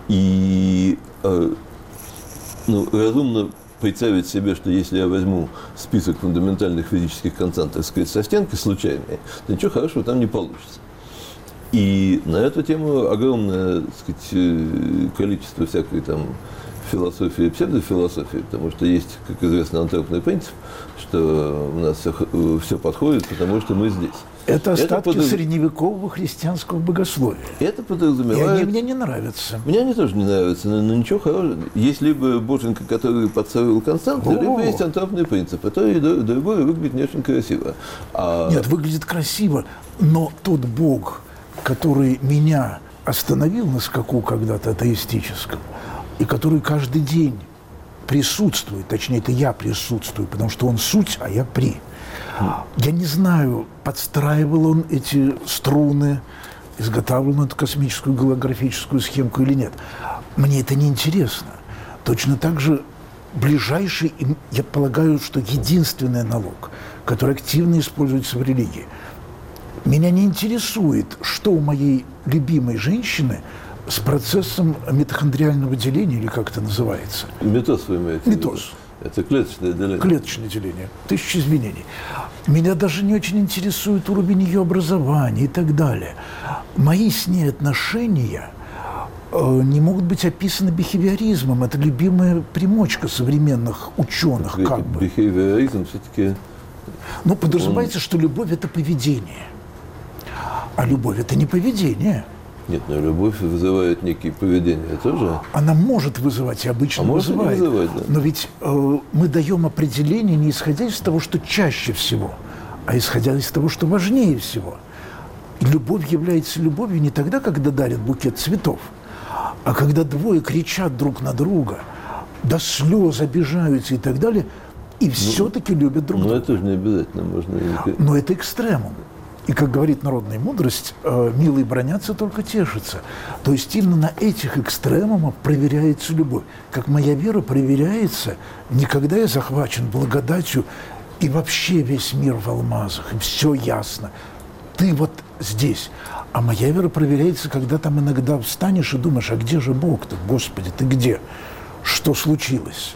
Speaker 2: И э, ну, разумно представить себе, что если я возьму список фундаментальных физических констант, так сказать, со стенки случайные, то ничего хорошего там не получится. И на эту тему огромное, так сказать, количество всякой там философии и псевдофилософии, потому что есть, как известно, антропный принцип, что у нас все, все подходит, потому что мы здесь.
Speaker 1: Это остатки
Speaker 2: это подраз...
Speaker 1: средневекового христианского богословия.
Speaker 2: Это подразумевает...
Speaker 1: И они мне не нравятся.
Speaker 2: Мне они тоже не нравятся, но, но ничего хорошего. Есть либо Боженька, который подставил константы,
Speaker 1: О-о-о.
Speaker 2: либо есть антропный принцип. И то, и другое выглядит не очень красиво. А...
Speaker 1: Нет, выглядит красиво, но тот Бог, который меня остановил на скаку когда-то атеистическом, и который каждый день присутствует, точнее, это я присутствую, потому что он суть, а я при. Я не знаю, подстраивал он эти струны, изготавливал он эту космическую голографическую схемку или нет. Мне это не интересно. Точно так же ближайший, я полагаю, что единственный налог, который активно используется в религии. Меня не интересует, что у моей любимой женщины с процессом митохондриального деления, или как это называется?
Speaker 2: Митоз вы имеете в виду?
Speaker 1: Митоз.
Speaker 2: Это клеточное деление.
Speaker 1: Клеточное деление. Тысячи изменений. Меня даже не очень интересует уровень ее образования и так далее. Мои с ней отношения э, не могут быть описаны бихевиоризмом. Это любимая примочка современных ученых.
Speaker 2: Видите,
Speaker 1: как бы.
Speaker 2: бихевиоризм все-таки...
Speaker 1: Но подразумевается, он... что любовь – это поведение. А любовь – это не поведение.
Speaker 2: Нет, но любовь вызывает некие поведения тоже.
Speaker 1: Она может вызывать и обычно
Speaker 2: а
Speaker 1: вызывает.
Speaker 2: вызывать, да.
Speaker 1: Но ведь э, мы даем определение не исходя из того, что чаще всего, а исходя из того, что важнее всего. Любовь является любовью не тогда, когда дарят букет цветов, а когда двое кричат друг на друга, до слез обижаются и так далее, и ну, все-таки любят друг
Speaker 2: но
Speaker 1: друга.
Speaker 2: Но это же не обязательно можно...
Speaker 1: Но это экстремум. И, как говорит народная мудрость, э, милые бранятся, только тешатся. То есть именно на этих экстремумах проверяется любовь. Как моя вера проверяется, не когда я захвачен благодатью, и вообще весь мир в алмазах, и все ясно. Ты вот здесь. А моя вера проверяется, когда там иногда встанешь и думаешь, а где же Бог-то? Господи, ты где? Что случилось?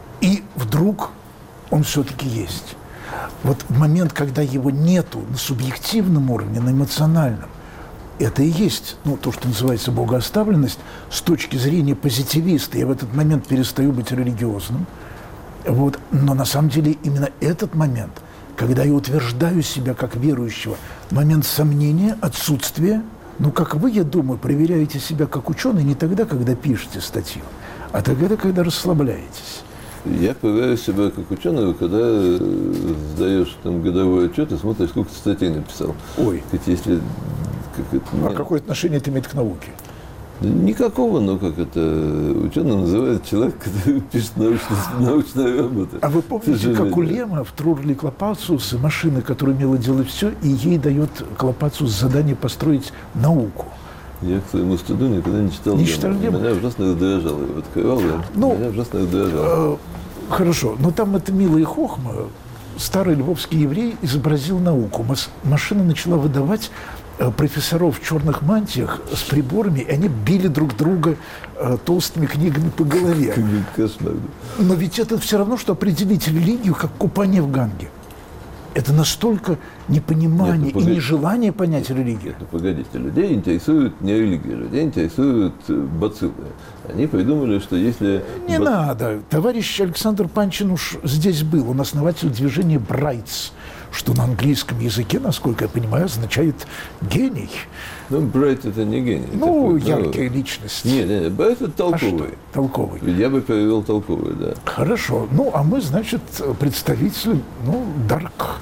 Speaker 1: И вдруг он все-таки есть. Вот в момент, когда его нету на субъективном уровне, на эмоциональном, это и есть, ну, то, что называется богооставленность, с точки зрения позитивиста. Я в этот момент перестаю быть религиозным. Вот. Но на самом деле именно этот момент, когда я утверждаю себя как верующего, момент сомнения, отсутствия, ну, как вы, я думаю, проверяете себя как ученый не тогда, когда пишете статью, а тогда, когда расслабляетесь.
Speaker 2: Я проверяю себя как ученого, когда сдаешь там годовой отчет и смотришь, сколько ты статей написал.
Speaker 1: Ой.
Speaker 2: Хоть если, как это,
Speaker 1: а нет. Какое отношение это имеет к науке?
Speaker 2: Никакого, но как это ученый называет человек, который пишет научные, научные работы.
Speaker 1: А вы помните, как у Лема в Трурли Клопациуса машина, которая имела делать все, и ей дает Клопациус задание построить науку?
Speaker 2: Я к своему стыду никогда не читал.
Speaker 1: Не читал Лема?
Speaker 2: Меня ужасно раздражало. Я открывал,
Speaker 1: ну,
Speaker 2: меня ужасно раздражало.
Speaker 1: Э, хорошо, но там это милая хохма. Старый львовский еврей изобразил науку. Машина начала выдавать профессоров в черных мантиях с приборами, и они били друг друга э, толстыми книгами по голове.
Speaker 2: Кошмар.
Speaker 1: Но ведь это все равно, что определить религию как купание в Ганге. Это настолько непонимание Нет, ну, и нежелание понять религию.
Speaker 2: Нет, ну, погодите, людей интересует не религия, людей интересуют бациллы. Они придумали, что если...
Speaker 1: Не
Speaker 2: бац...
Speaker 1: надо. Товарищ Александр Панчин уж здесь был. Он основатель движения «Брайтс», что на английском языке, насколько я понимаю, означает «гений».
Speaker 2: Ну, Брайт – это не гений.
Speaker 1: Ну,
Speaker 2: такой,
Speaker 1: яркая
Speaker 2: ну...
Speaker 1: личность.
Speaker 2: Нет, нет, Брайт – это толковый.
Speaker 1: А толковый.
Speaker 2: Я бы перевел толковый, да.
Speaker 1: Хорошо. Ну, а мы, значит, представители, ну, дарк.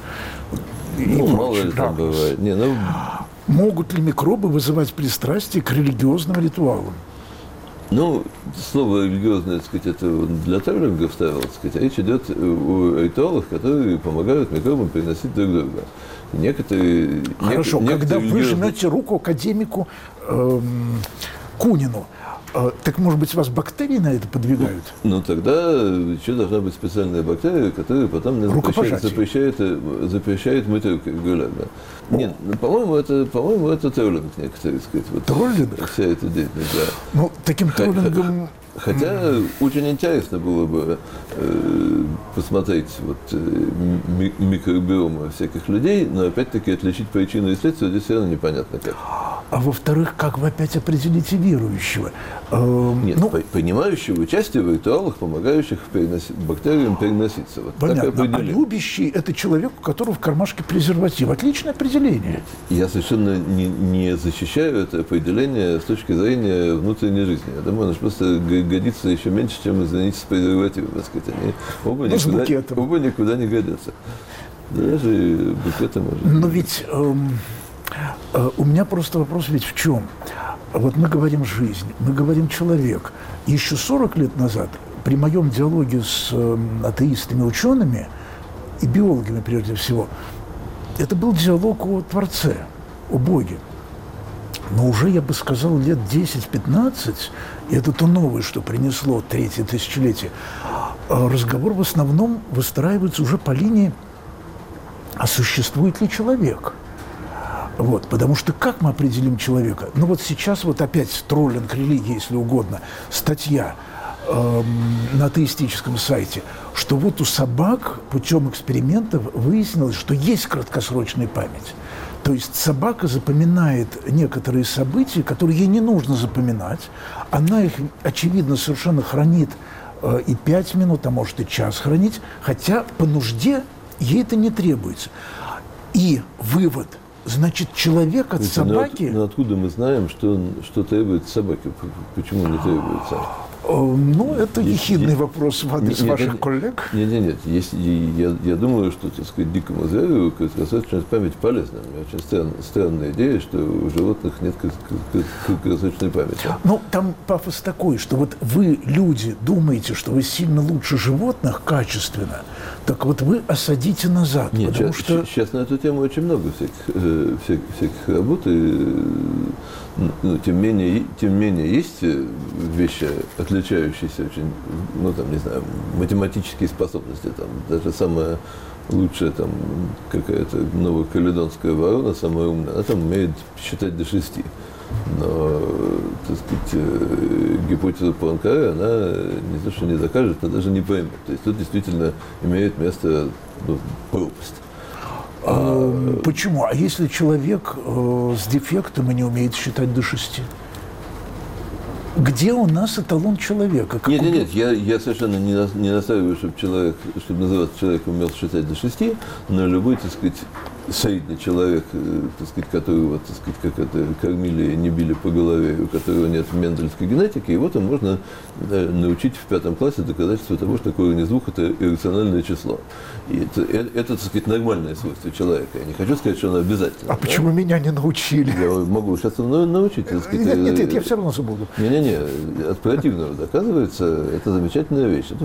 Speaker 2: Ну, мало ли там бывает. Не, ну...
Speaker 1: Могут ли микробы вызывать пристрастие к религиозным ритуалам?
Speaker 2: Ну, слово религиозное, так сказать, это для Тейлинга вставил, так сказать, речь идет о ритуалах, которые помогают микробам переносить друг друга. Некоторые,
Speaker 1: Хорошо,
Speaker 2: нек-
Speaker 1: когда
Speaker 2: некоторые
Speaker 1: вы
Speaker 2: религиозные...
Speaker 1: жмете руку академику эм, Кунину, э, так, может быть, вас бактерии на это подвигают?
Speaker 2: Ну, ну, тогда еще должна быть специальная бактерия, которая потом запрещает, запрещает, запрещает мыть руки регулярно. Нет, ну, по-моему, это, по-моему, это троллинг некоторые, так сказать. Вот,
Speaker 1: троллинг?
Speaker 2: Вся эта деятельность, да.
Speaker 1: Ну, таким троллингом...
Speaker 2: Хотя mm. очень интересно было бы э, посмотреть вот, э, ми- микробиомы всяких людей, но опять-таки отличить причину и следствие здесь все равно непонятно как.
Speaker 1: А во-вторых, как вы опять определите верующего? Эм,
Speaker 2: Нет,
Speaker 1: ну,
Speaker 2: принимающего участие в ритуалах, помогающих переноси- бактериям переноситься. Вот
Speaker 1: понятно. А любящий – это человек, у которого в кармашке презерватив. Отличное определение.
Speaker 2: Я совершенно не, не защищаю это определение с точки зрения внутренней жизни. Я думаю, оно просто годится еще меньше, чем, извините, с презервативом. Так сказать. Они оба,
Speaker 1: ну,
Speaker 2: никуда, оба никуда не годятся. Даже букеты можно.
Speaker 1: Но ведь эм, э, у меня просто вопрос ведь в чем? Вот мы говорим «жизнь», мы говорим «человек». Еще сорок лет назад при моем диалоге с э, атеистами-учеными и биологами, прежде всего, это был диалог о Творце, о Боге. Но уже, я бы сказал, лет десять-пятнадцать, и это то новое, что принесло третье тысячелетие, разговор в основном выстраивается уже по линии, а существует ли человек? Вот, потому что как мы определим человека? Ну вот сейчас вот опять троллинг религии, если угодно, статья эм, на атеистическом сайте, что вот у собак путем экспериментов выяснилось, что есть краткосрочная память. То есть собака запоминает некоторые события, которые ей не нужно запоминать. Она их, очевидно, совершенно хранит э, и пять минут, а может и час хранить, хотя по нужде ей это не требуется. И вывод, значит, человек от собаки...
Speaker 2: Но, от, но откуда мы знаем, что, что требуется собаке? Почему не требуется?
Speaker 1: Ну, это
Speaker 2: есть,
Speaker 1: ехидный
Speaker 2: есть,
Speaker 1: вопрос в адрес
Speaker 2: нет,
Speaker 1: ваших
Speaker 2: нет,
Speaker 1: коллег.
Speaker 2: Нет, нет, нет. Есть, я, я думаю, что, так сказать, дикому зверю краткосрочная память полезна. У меня очень странная, странная идея, что у животных нет краткосрочной памяти.
Speaker 1: Ну, там пафос такой, что вот вы, люди, думаете, что вы сильно лучше животных качественно, так вот вы осадите назад.
Speaker 2: Нет,
Speaker 1: потому
Speaker 2: сейчас,
Speaker 1: что...
Speaker 2: сейчас на эту тему очень много всяких, э, всяких, всяких работ, и, ну, тем менее, тем менее есть вещи, отличающиеся очень, ну, там, не знаю, математические способности, там, даже самая лучшая, там, какая-то новокаледонская ворона, самая умная, она там умеет считать до шести. Но, так сказать, гипотеза Пуанкаре, она не то, что не докажет, а даже не поймет. То есть тут действительно имеет место, ну, пропасть.
Speaker 1: А, почему? А если человек э, с дефектом и не умеет считать до шести? Где у нас эталон человека? Как
Speaker 2: нет,
Speaker 1: он...
Speaker 2: нет, нет, я, я совершенно не, на, не настаиваю, чтобы человек, чтобы называться человеком, умел считать до шести, но любой, так сказать, средний человек, так сказать, которого, так сказать, как это, кормили, не били по голове, у которого нет мендельской генетики, его там можно научить в пятом классе доказательство того, что такое не звук, это иррациональное число. И это, это, это, так сказать, нормальное свойство человека. Я не хочу сказать, что оно обязательно.
Speaker 1: А да? Почему меня не научили?
Speaker 2: Я могу сейчас научить. Так сказать,
Speaker 1: нет, нет, нет, я все равно забуду.
Speaker 2: Не-не-не, от противного доказывается, это замечательная вещь. Это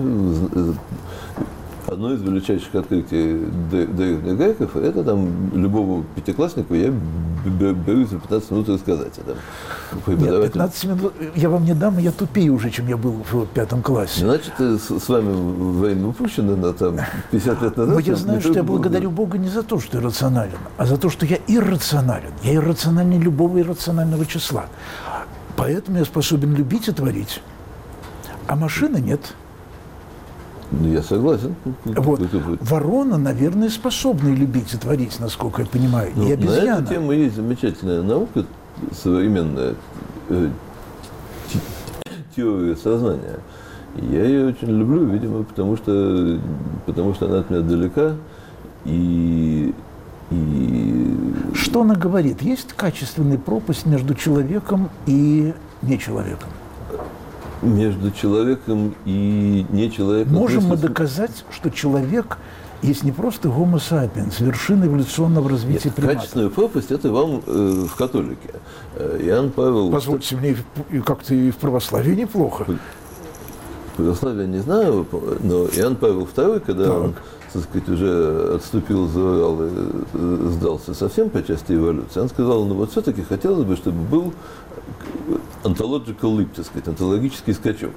Speaker 2: одно из величайших открытий древних греков, это там любому пятикласснику я беру за пятнадцать минут рассказать. Там,
Speaker 1: Нет, пятнадцать минут я вам не дам, я тупее уже, чем я был в пятом классе.
Speaker 2: Значит, с, с вами время упущено на там, пятьдесят лет назад.
Speaker 1: Но я знаю, что я благодарю Бога не за то, что иррационален, а за то, что я иррационален. Я иррациональнее любого иррационального числа. Поэтому я способен любить и творить. А машины нет.
Speaker 2: Ну, я согласен.
Speaker 1: Вот. Ворона, наверное, способна любить и творить, насколько я понимаю.
Speaker 2: Ну,
Speaker 1: и обезьяна.
Speaker 2: На эту тему есть замечательная наука, современная э, теория сознания. Я ее очень люблю, видимо, потому что, потому что она от меня далека. И, и...
Speaker 1: Что она говорит? Есть качественная пропасть между человеком и нечеловеком?
Speaker 2: Между человеком и нечеловеком.
Speaker 1: Можем мы доказать, что человек есть не просто Homo sapiens, вершина эволюционного развития
Speaker 2: Нет,
Speaker 1: примата.
Speaker 2: качественную пропасть это вам э, в католике. Иоанн Павел...
Speaker 1: Позвольте, мне как-то и в православии неплохо.
Speaker 2: Православие не знаю, но Иоанн Павел второй, когда так. он, так сказать, уже отступил за Урал и сдался совсем по части эволюции, он сказал, ну вот все-таки хотелось бы, чтобы был ontological leap, так сказать, онтологический скачок.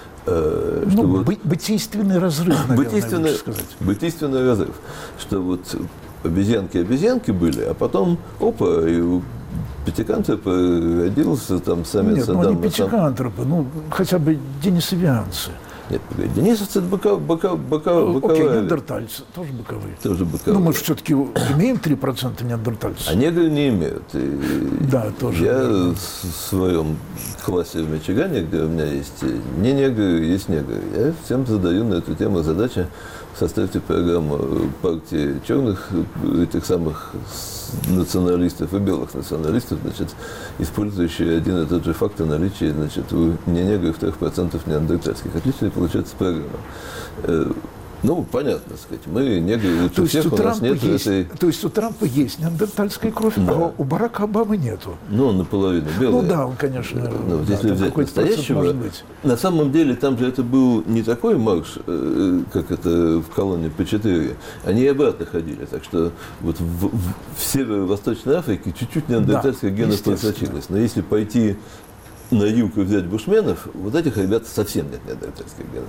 Speaker 1: Что ну, вот, бы, бытийственный разрыв, наверное,
Speaker 2: бытийственный, сказать. Бытийственный разрыв. Что вот обезьянки-обезьянки были, а потом, опа, и у пятикантропа родился там самец
Speaker 1: Нет,
Speaker 2: Адам.
Speaker 1: ну, не пятикантропы, сам... ну, хотя бы денисовианцы.
Speaker 2: Нет, погоди, денисовцы – это бока, бока, бока, боковые.
Speaker 1: Окей, неандертальцы тоже боковые.
Speaker 2: Тоже боковые.
Speaker 1: Ну, мы же все-таки имеем три процента неандертальцев.
Speaker 2: А негры не имеют. И
Speaker 1: да, тоже.
Speaker 2: Я да. в своем классе в Мичигане, где у меня есть не негры, есть негры, я всем задаю на эту тему задачи: составьте программу партии черных, этих самых националистов и белых националистов, значит, использующие один и тот же факт о наличии, значит, у не негров трех процентов неандертальских. Отличная получается программа. Ну, понятно, так сказать, мы негры лучше то всех, у, у нас нет этой...
Speaker 1: То есть у Трампа есть неандертальская кровь, да. А у Барака Обамы нету.
Speaker 2: Ну, он наполовину белый.
Speaker 1: Ну да, он, конечно,
Speaker 2: ну,
Speaker 1: да,
Speaker 2: если взять настоящего, на самом деле там же это был не такой марш, как это в колонии Пэ четыре, они и обратно ходили, так что вот в, в, в северо-восточной Африке чуть-чуть неандертальских да, генов просочилось, но если пойти на юг и взять бушменов, вот этих ребят совсем нет неандертальских генов.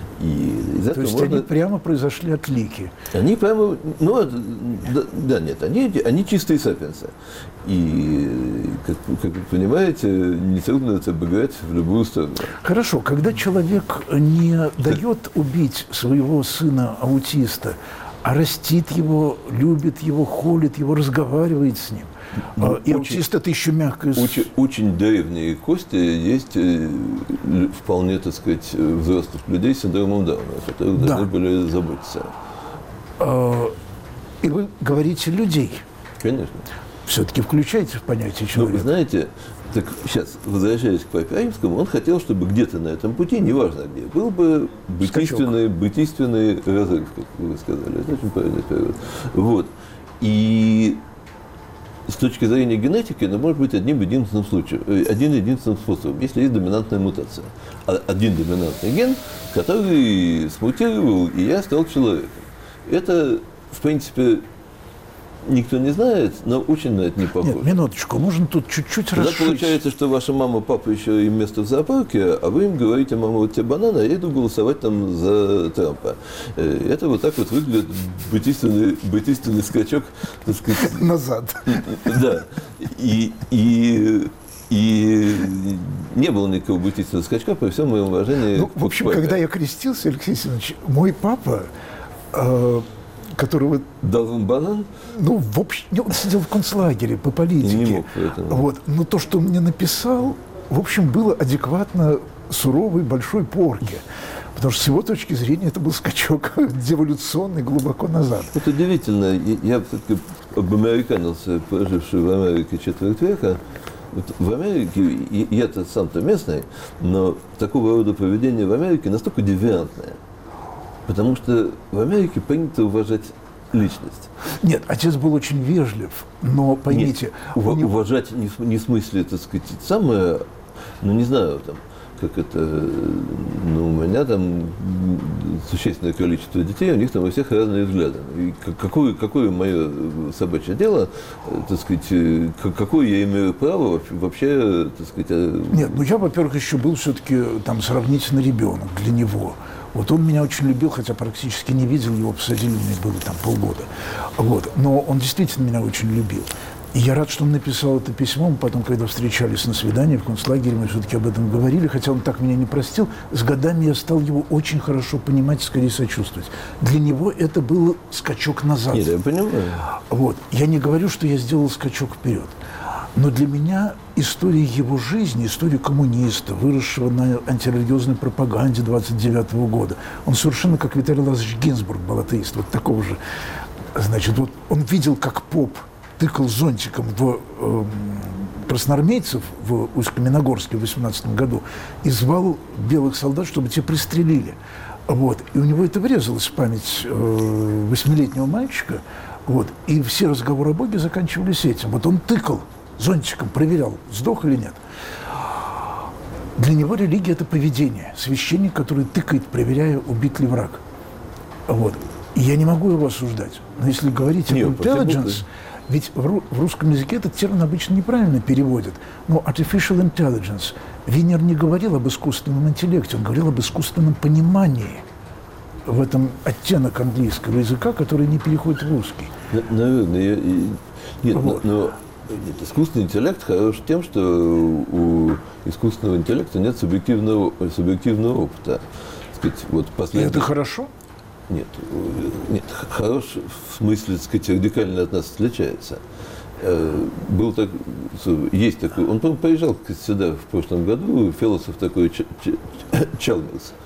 Speaker 2: И из
Speaker 1: То есть можно... они прямо произошли от лики?
Speaker 2: Они прямо, ну, да, да нет, они, они чистые сапиенсы. И, как, как вы понимаете, нетрудно это обыграть в любую сторону.
Speaker 1: Хорошо, когда человек не дает убить своего сына-аутиста, а растит его, любит его, холит его, разговаривает с ним, ну, и очень, аутист это еще мягко.
Speaker 2: Очень, очень древние кости есть вполне, так сказать, взрослых людей с синдромом Дауна, которые да. должны были заботиться.
Speaker 1: И вы говорите людей.
Speaker 2: Конечно.
Speaker 1: Все-таки включайте в понятие человека.
Speaker 2: Ну, вы знаете, так сейчас, возвращаясь к Папе Римскому, он хотел, чтобы где-то на этом пути, неважно где, был бы бытийственный, бытийственный разрыв, как вы сказали. Это очень правильный перевод. Вот. И с точки зрения генетики, это может быть одним единственным случаем, один единственным способом, если есть доминантная мутация. Один доминантный ген, который смутировал, и я стал человеком. Это, в принципе, никто не знает, но очень на это не похоже.
Speaker 1: Нет, минуточку, можно тут чуть-чуть
Speaker 2: Тогда
Speaker 1: расширить.
Speaker 2: Получается, что ваша мама, папа еще им место в зоопарке, а вы им говорите: мама, вот тебе бананы, а я иду голосовать там за Трампа. Это вот так вот выглядит бытийственный, бытийственный скачок, так сказать.
Speaker 1: Назад.
Speaker 2: Да. И, и, и не было никакого бытийственного скачка, при всем моем уважении.
Speaker 1: Ну, в общем, когда я крестился, Алексей Семенович, мой папа, э, которого...
Speaker 2: Дал вам банан?
Speaker 1: Ну, в общем, он сидел в концлагере по политике.
Speaker 2: Не мог поэтому.
Speaker 1: Вот. Но то, что он мне написал, в общем, было адекватно суровой большой порке. Потому что с его точки зрения это был скачок деволюционный глубоко назад.
Speaker 2: Это удивительно. Я, я все-таки обамериканился, проживший в Америке четверть века. Вот в Америке, я-то сам-то местный, но такого рода поведение в Америке настолько девиантное. Потому что в Америке принято уважать личность.
Speaker 1: Нет, отец был очень вежлив, но поймите...
Speaker 2: Нет, ув- него... Уважать не, не в смысле, так сказать, самое, ну не знаю, там, как это, ну у меня там существенное количество детей, у них там у всех разные взгляды. И какое, какое мое собачье дело, так сказать, какое я имею право вообще, так сказать...
Speaker 1: Нет, ну я, во-первых, еще был все-таки там сравнительно ребенок для него. Вот он меня очень любил, хотя практически не видел, его посадили, мне было там полгода. Вот. Но он действительно меня очень любил. И я рад, что он написал это письмо. Мы потом, когда встречались на свидании в концлагере, мы все-таки об этом говорили, хотя он так меня не простил. С годами я стал его очень хорошо понимать и скорее сочувствовать. Для него это был скачок назад.
Speaker 2: Нет, я понимаю.
Speaker 1: Вот. Я не говорю, что я сделал скачок вперед. Но для меня история его жизни, история коммуниста, выросшего на антирелигиозной пропаганде двадцать девятого года, он совершенно как Виталий Лазаревич Гинзбург был атеист, вот такого же. Значит, вот он видел, как поп тыкал зонтиком в э, красноармейцев в Усть-Каменогорске в восемнадцатом году и звал белых солдат, чтобы те пристрелили. Вот. И у него это врезалось в память э, восьмилетнего мальчика. Вот. И все разговоры о Боге заканчивались этим. Вот он тыкал зонтиком, проверял, сдох или нет. Для него религия – это поведение. Священник, который тыкает, проверяя, убит ли враг. Вот. И я не могу его осуждать. Но если говорить о intelligence, ведь в, ру, в русском языке этот термин обычно неправильно переводят. Но artificial intelligence. Винер не говорил об искусственном интеллекте, он говорил об искусственном понимании. В этом оттенок английского языка, который не переходит в русский.
Speaker 2: Наверное, я, нет, вот. но, но нет, искусственный интеллект хорош тем, что у искусственного интеллекта нет субъективного, субъективного опыта. Сказать, вот последний...
Speaker 1: Это хорошо?
Speaker 2: Нет, нет, хорош в смысле, так сказать, радикально от нас отличается. Был так, есть такой, он, по-моему, поезжал сюда в прошлом году, философ такой Чалмерс.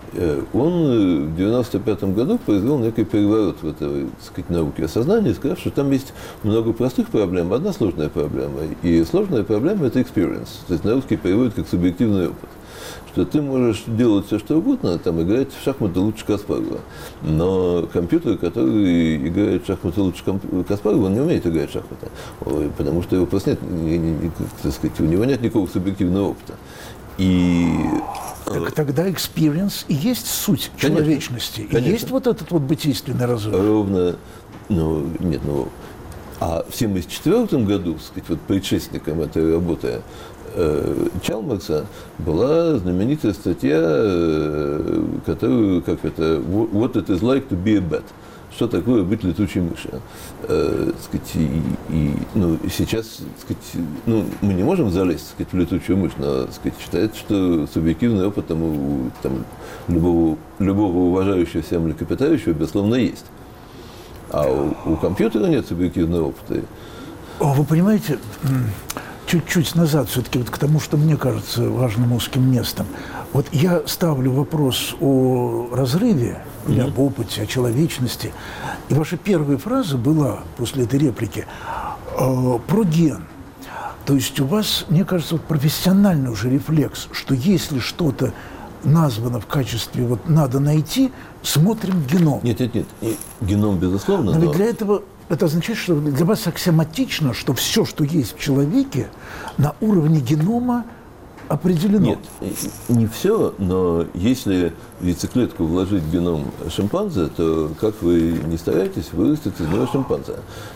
Speaker 2: Он в девяносто пятом году произвел некий переворот в этой, так сказать, науке о сознании, сказав, что там есть много простых проблем, одна сложная проблема. И сложная проблема – это experience. То есть на русский переводит как субъективный опыт. Что ты можешь делать все, что угодно, там, играть в шахматы лучше Каспарова. Но компьютер, который играет в шахматы лучше Каспарова, он не умеет играть в шахматы. Потому что его просто нет, так сказать, у него нет никакого субъективного опыта. И...
Speaker 1: Так тогда experience и есть суть конечно, человечности. Конечно. И есть вот этот вот бытийственный разум.
Speaker 2: Ровно, ну, нет, ну, а в семьдесят четвёртом году, так сказать, вот предшественником этой работы э, Чалмерса была знаменитая статья, э, которую, как это, What it is like to be a bat. Что такое быть летучей мышью. Э, сказать, и, и, ну, сейчас сказать, ну, мы не можем залезть сказать, в летучую мышь, но сказать, считается, что субъективный опыт там, у там, любого, любого уважающего себя млекопитающего, безусловно, есть. А у, у компьютера нет субъективного опыта.
Speaker 1: О, вы понимаете, чуть-чуть назад все-таки вот к тому, что мне кажется важным узким местом. Вот я ставлю вопрос о разрыве, mm-hmm. или об опыте, о человечности. И ваша первая фраза была после этой реплики э, про ген. То есть у вас, мне кажется, вот профессиональный уже рефлекс, что если что-то названо в качестве вот «надо найти», смотрим геном.
Speaker 2: Нет, нет, нет. Геном, безусловно.
Speaker 1: Но,
Speaker 2: но...
Speaker 1: ведь для этого это означает, что для вас аксиоматично, что все, что есть в человеке, на уровне генома определено.
Speaker 2: Нет, не все, но если в яйцеклетку вложить геном шимпанзе, то, как вы не стараетесь, вырастет из него шимпанзе.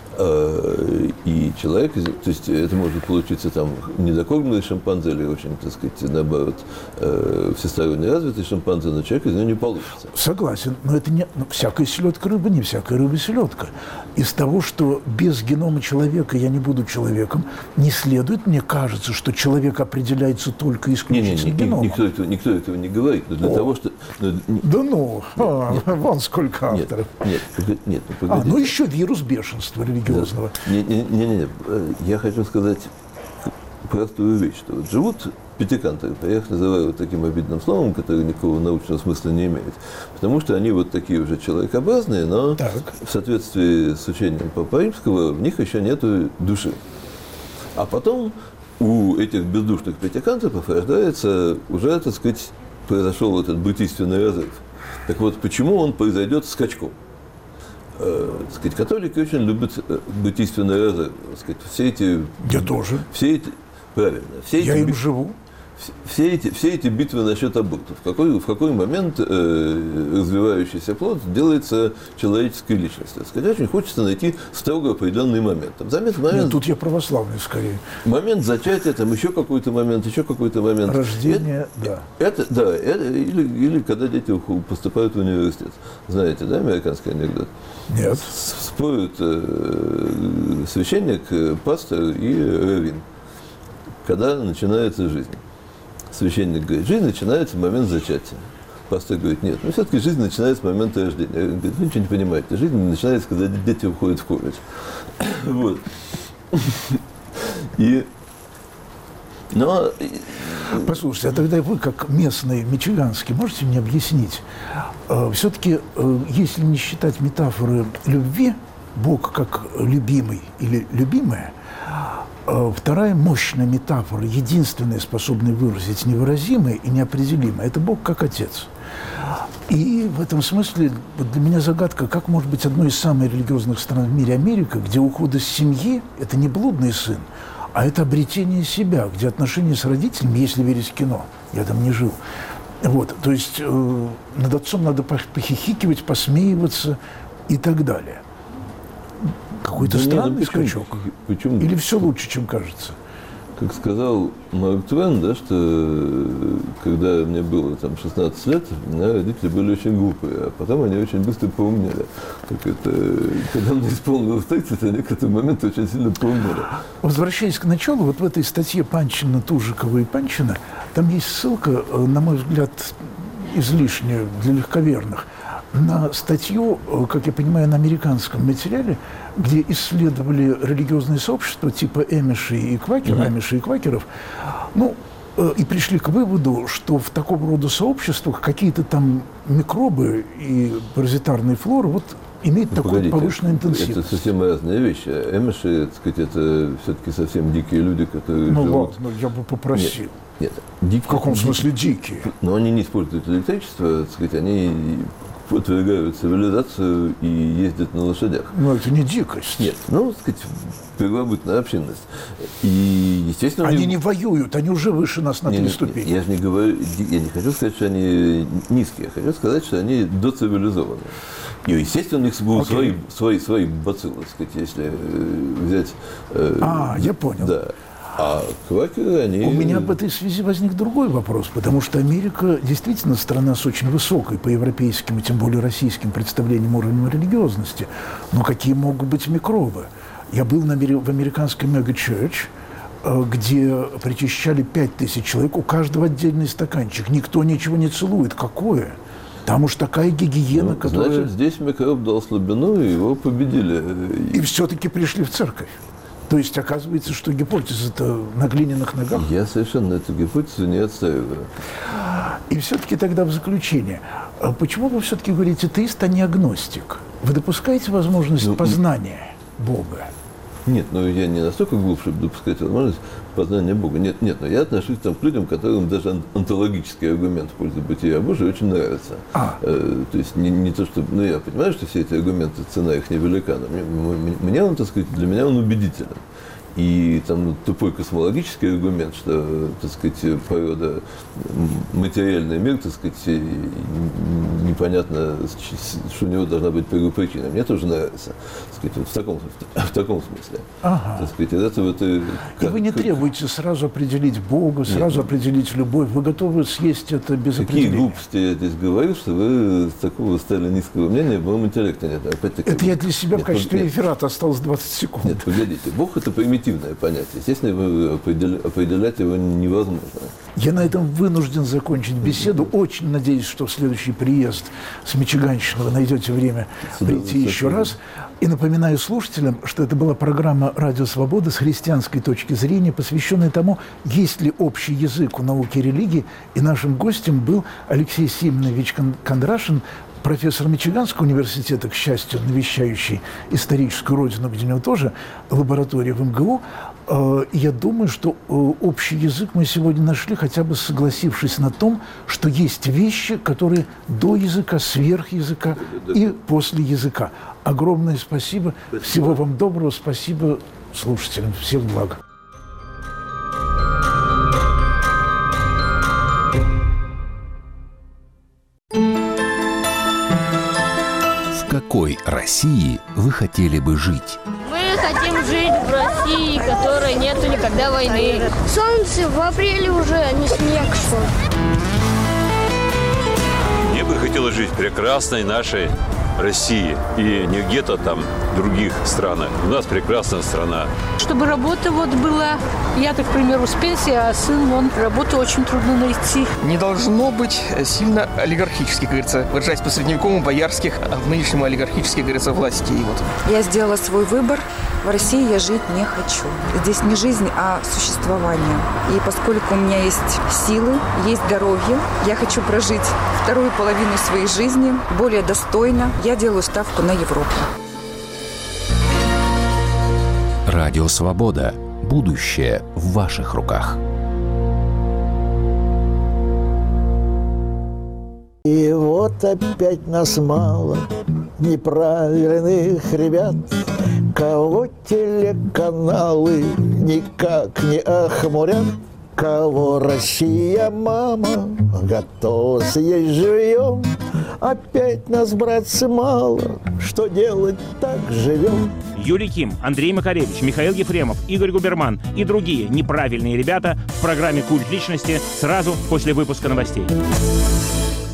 Speaker 2: И человек, то есть это может получиться там недокормленный шимпанзе или очень, так сказать, наоборот, всесторонне развитый шимпанзе, но человек из него не получится.
Speaker 1: Согласен, но это не ну, всякая селедка рыба, не всякая рыба селедка. Из того, что без генома человека я не буду человеком, не следует, мне кажется, что человек определяется только исключительно
Speaker 2: не, не, не,
Speaker 1: геномом.
Speaker 2: Никто этого, никто этого не говорит, но для
Speaker 1: О.
Speaker 2: того, что... Но, не,
Speaker 1: да ну,
Speaker 2: нет,
Speaker 1: а,
Speaker 2: нет,
Speaker 1: вон сколько авторов.
Speaker 2: Нет, нет, нет ну,
Speaker 1: а, ну еще вирус бешенства религиозного.
Speaker 2: Не-не-не, я хочу сказать простую вещь, что вот живут пятиканты, я их называю вот таким обидным словом, которое никакого научного смысла не имеет, потому что они вот такие уже человекообразные, но так. в соответствии с учением Папы Римского в них еще нету души. А потом у этих бездушных пятикантов рождается уже, так сказать, произошел этот бытийственный разрыв. Так вот, почему он произойдет скачком? Э, сказать, католики очень любят бытийственный разрыв. Сказать, все эти...
Speaker 1: Я тоже.
Speaker 2: Все эти, правильно. Все
Speaker 1: Я
Speaker 2: эти,
Speaker 1: им живу.
Speaker 2: Все эти, все эти битвы насчет абортов. В какой, в какой момент э, развивающийся плод делается человеческой личностью? Сказать, очень хочется найти строго определенный момент. Там, момент, момент
Speaker 1: Нет, тут я православный скорее.
Speaker 2: Момент зачатия, там еще какой-то момент, еще какой-то момент.
Speaker 1: Рождение,
Speaker 2: это,
Speaker 1: да.
Speaker 2: Это, да, это, или, или когда дети поступают в университет. Знаете, да, американский анекдот?
Speaker 1: Нет.
Speaker 2: Спорят э, священник, пастор и раввин. Когда начинается жизнь. Священник говорит, жизнь начинается в момент зачатия. Пастор говорит, нет, но все-таки жизнь начинается с момента рождения. Он говорит, вы ничего не понимаете, жизнь начинается, когда дети уходят в колледж. Вот. И... Но...
Speaker 1: Послушайте, а тогда вы, как местный мичиганский, можете мне объяснить, все-таки, если не считать метафоры любви, Бог как любимый или любимая, вторая мощная метафора, единственная, способная выразить невыразимое и неопределимое, это Бог как Отец. И в этом смысле вот для меня загадка, как может быть одной из самых религиозных стран в мире Америка, где уход из семьи – это не блудный сын, а это обретение себя, где отношения с родителями, если верить в кино, я там не жил. Вот, то есть э, над отцом надо похихикивать, посмеиваться и так далее. Какой-то да странный нет, ну, почему, скачок.
Speaker 2: Почему?
Speaker 1: Или все лучше, чем кажется?
Speaker 2: Как сказал Марк Твен, да, что когда мне было там шестнадцать лет, у меня родители были очень глупые, а потом они очень быстро поумнели. Так это, когда мне исполнилось тридцать, они к этому моменту очень сильно поумнели.
Speaker 1: Возвращаясь к началу, вот в этой статье Панчина, Тужикова и Панчина, там есть ссылка, на мой взгляд, излишняя для легковерных, на статью, как я понимаю, на американском материале, где исследовали религиозные сообщества типа эмишей и квакеров, mm-hmm. эмишей и квакеров, ну, и пришли к выводу, что в такого рода сообществах какие-то там микробы и паразитарные флоры вот имеют ну, такую повышенную интенсивность.
Speaker 2: Это совсем разные вещи. Эмиши, так сказать, это все-таки совсем дикие люди, которые
Speaker 1: ну,
Speaker 2: живут...
Speaker 1: ладно, я бы попросил.
Speaker 2: Нет, нет дикие,
Speaker 1: в каком смысле дикие?
Speaker 2: Но они не используют электричество, так сказать, они подвергают цивилизацию и ездят на лошадях.
Speaker 1: Но это не дикость.
Speaker 2: Нет, ну, так сказать, первобытная общинность. И, естественно...
Speaker 1: Они
Speaker 2: них...
Speaker 1: не воюют, они уже выше нас на
Speaker 2: не,
Speaker 1: три
Speaker 2: не,
Speaker 1: ступени.
Speaker 2: Я же не говорю, я не хочу сказать, что они низкие, я хочу сказать, что они доцивилизованы. И, естественно, у них будут okay. свои, свои, свои бациллы, так сказать, если взять... Э,
Speaker 1: а, я понял.
Speaker 2: Да. А квакеры, они...
Speaker 1: У меня в этой связи возник другой вопрос, потому что Америка действительно страна с очень высокой по европейским и тем более российским представлениям уровня религиозности. Но какие могут быть микробы? Я был на, в американской мега-черч, где причащали пять тысяч человек, у каждого отдельный стаканчик. Никто ничего не целует. Какое? Там уж такая гигиена,
Speaker 2: ну,
Speaker 1: которая...
Speaker 2: Значит, здесь микроб дал слабину, и его победили.
Speaker 1: И все-таки пришли в церковь. То есть оказывается, что гипотеза-то на глиняных ногах.
Speaker 2: Я совершенно эту гипотезу не отстаиваю.
Speaker 1: И все-таки тогда в заключение. Почему вы все-таки говорите атеист, а не агностик? Вы допускаете возможность ну, познания Бога?
Speaker 2: Нет, ну я не настолько глуп, чтобы допускать возможность познания Бога. Нет, нет, но я отношусь там, к людям, которым даже онтологический аргумент в пользу бытия Божия очень нравится. А. Э, то есть не, не то, что... Ну, я понимаю, что все эти аргументы, цена их невелика, но мне, мне он, так сказать, для меня он убедителен. И там тупой космологический аргумент, что, так сказать, природа, материальный мир, так сказать, непонятно, что у него должна быть первопричина. Мне тоже нравится, так сказать, вот в таком, в таком смысле. Ага. Так сказать, это вот,
Speaker 1: и
Speaker 2: как,
Speaker 1: вы не
Speaker 2: как...
Speaker 1: требуете сразу определить Бога, сразу Нет. определить любовь. Вы готовы съесть это без
Speaker 2: Какие
Speaker 1: определения.
Speaker 2: Какие глупости я здесь говорю, что вы с такого стали низкого мнения, в моем интеллекте нет. Опять-таки,
Speaker 1: это я для себя
Speaker 2: нет,
Speaker 1: в качестве
Speaker 2: нет.
Speaker 1: реферата осталось двадцать секунд.
Speaker 2: Нет, погодите, Бог – это примитивное понятие. Естественно, определять его невозможно.
Speaker 1: Я на этом вынужден закончить беседу. Очень надеюсь, что в следующий приезд с Мичиганщины вы найдете время прийти еще раз. И напоминаю слушателям, что это была программа «Радио Свобода» с христианской точки зрения, посвященная тому, есть ли общий язык у науки и религии. И нашим гостем был Алексей Симонович Кондрашин, профессор Мичиганского университета, к счастью, навещающий историческую родину, где у него тоже лаборатория в эм гэ у. И я думаю, что общий язык мы сегодня нашли, хотя бы согласившись на том, что есть вещи, которые до языка, сверх языка и после языка. Огромное спасибо. спасибо. Всего вам доброго. Спасибо слушателям. Всех благ.
Speaker 3: В какой России вы хотели бы жить?
Speaker 4: Мы хотим жить в России, в которой нету никогда войны.
Speaker 5: Солнце в апреле уже, а не снег шел.
Speaker 6: Мне бы хотелось жить в прекрасной нашей России и не где-то там в других странах. У нас прекрасная страна.
Speaker 7: Чтобы работа вот была, я, так, к примеру, с пенсии, а сын, он, работу очень трудно найти.
Speaker 8: Не должно быть сильно олигархически, как говорится, выражаясь по-средневековому, боярских, а в нынешнем олигархически, как говорится, властей. Вот.
Speaker 9: Я сделала свой выбор. В России я жить не хочу. Здесь не жизнь, а существование. И поскольку у меня есть силы, есть здоровье, я хочу прожить вторую половину своей жизни более достойно. Я делаю ставку на Европу.
Speaker 3: Радио Свобода. Будущее в ваших руках.
Speaker 10: И вот опять нас мало, неправильных ребят, кого телеканалы никак не охмурят, кого Россия, мама, готова съесть живьем. Опять нас, братцы, мало, что делать, так живем.
Speaker 11: Юрий Ким, Андрей Макаревич, Михаил Ефремов, Игорь Губерман и другие неправильные ребята в программе «Культ личности» сразу после выпуска новостей.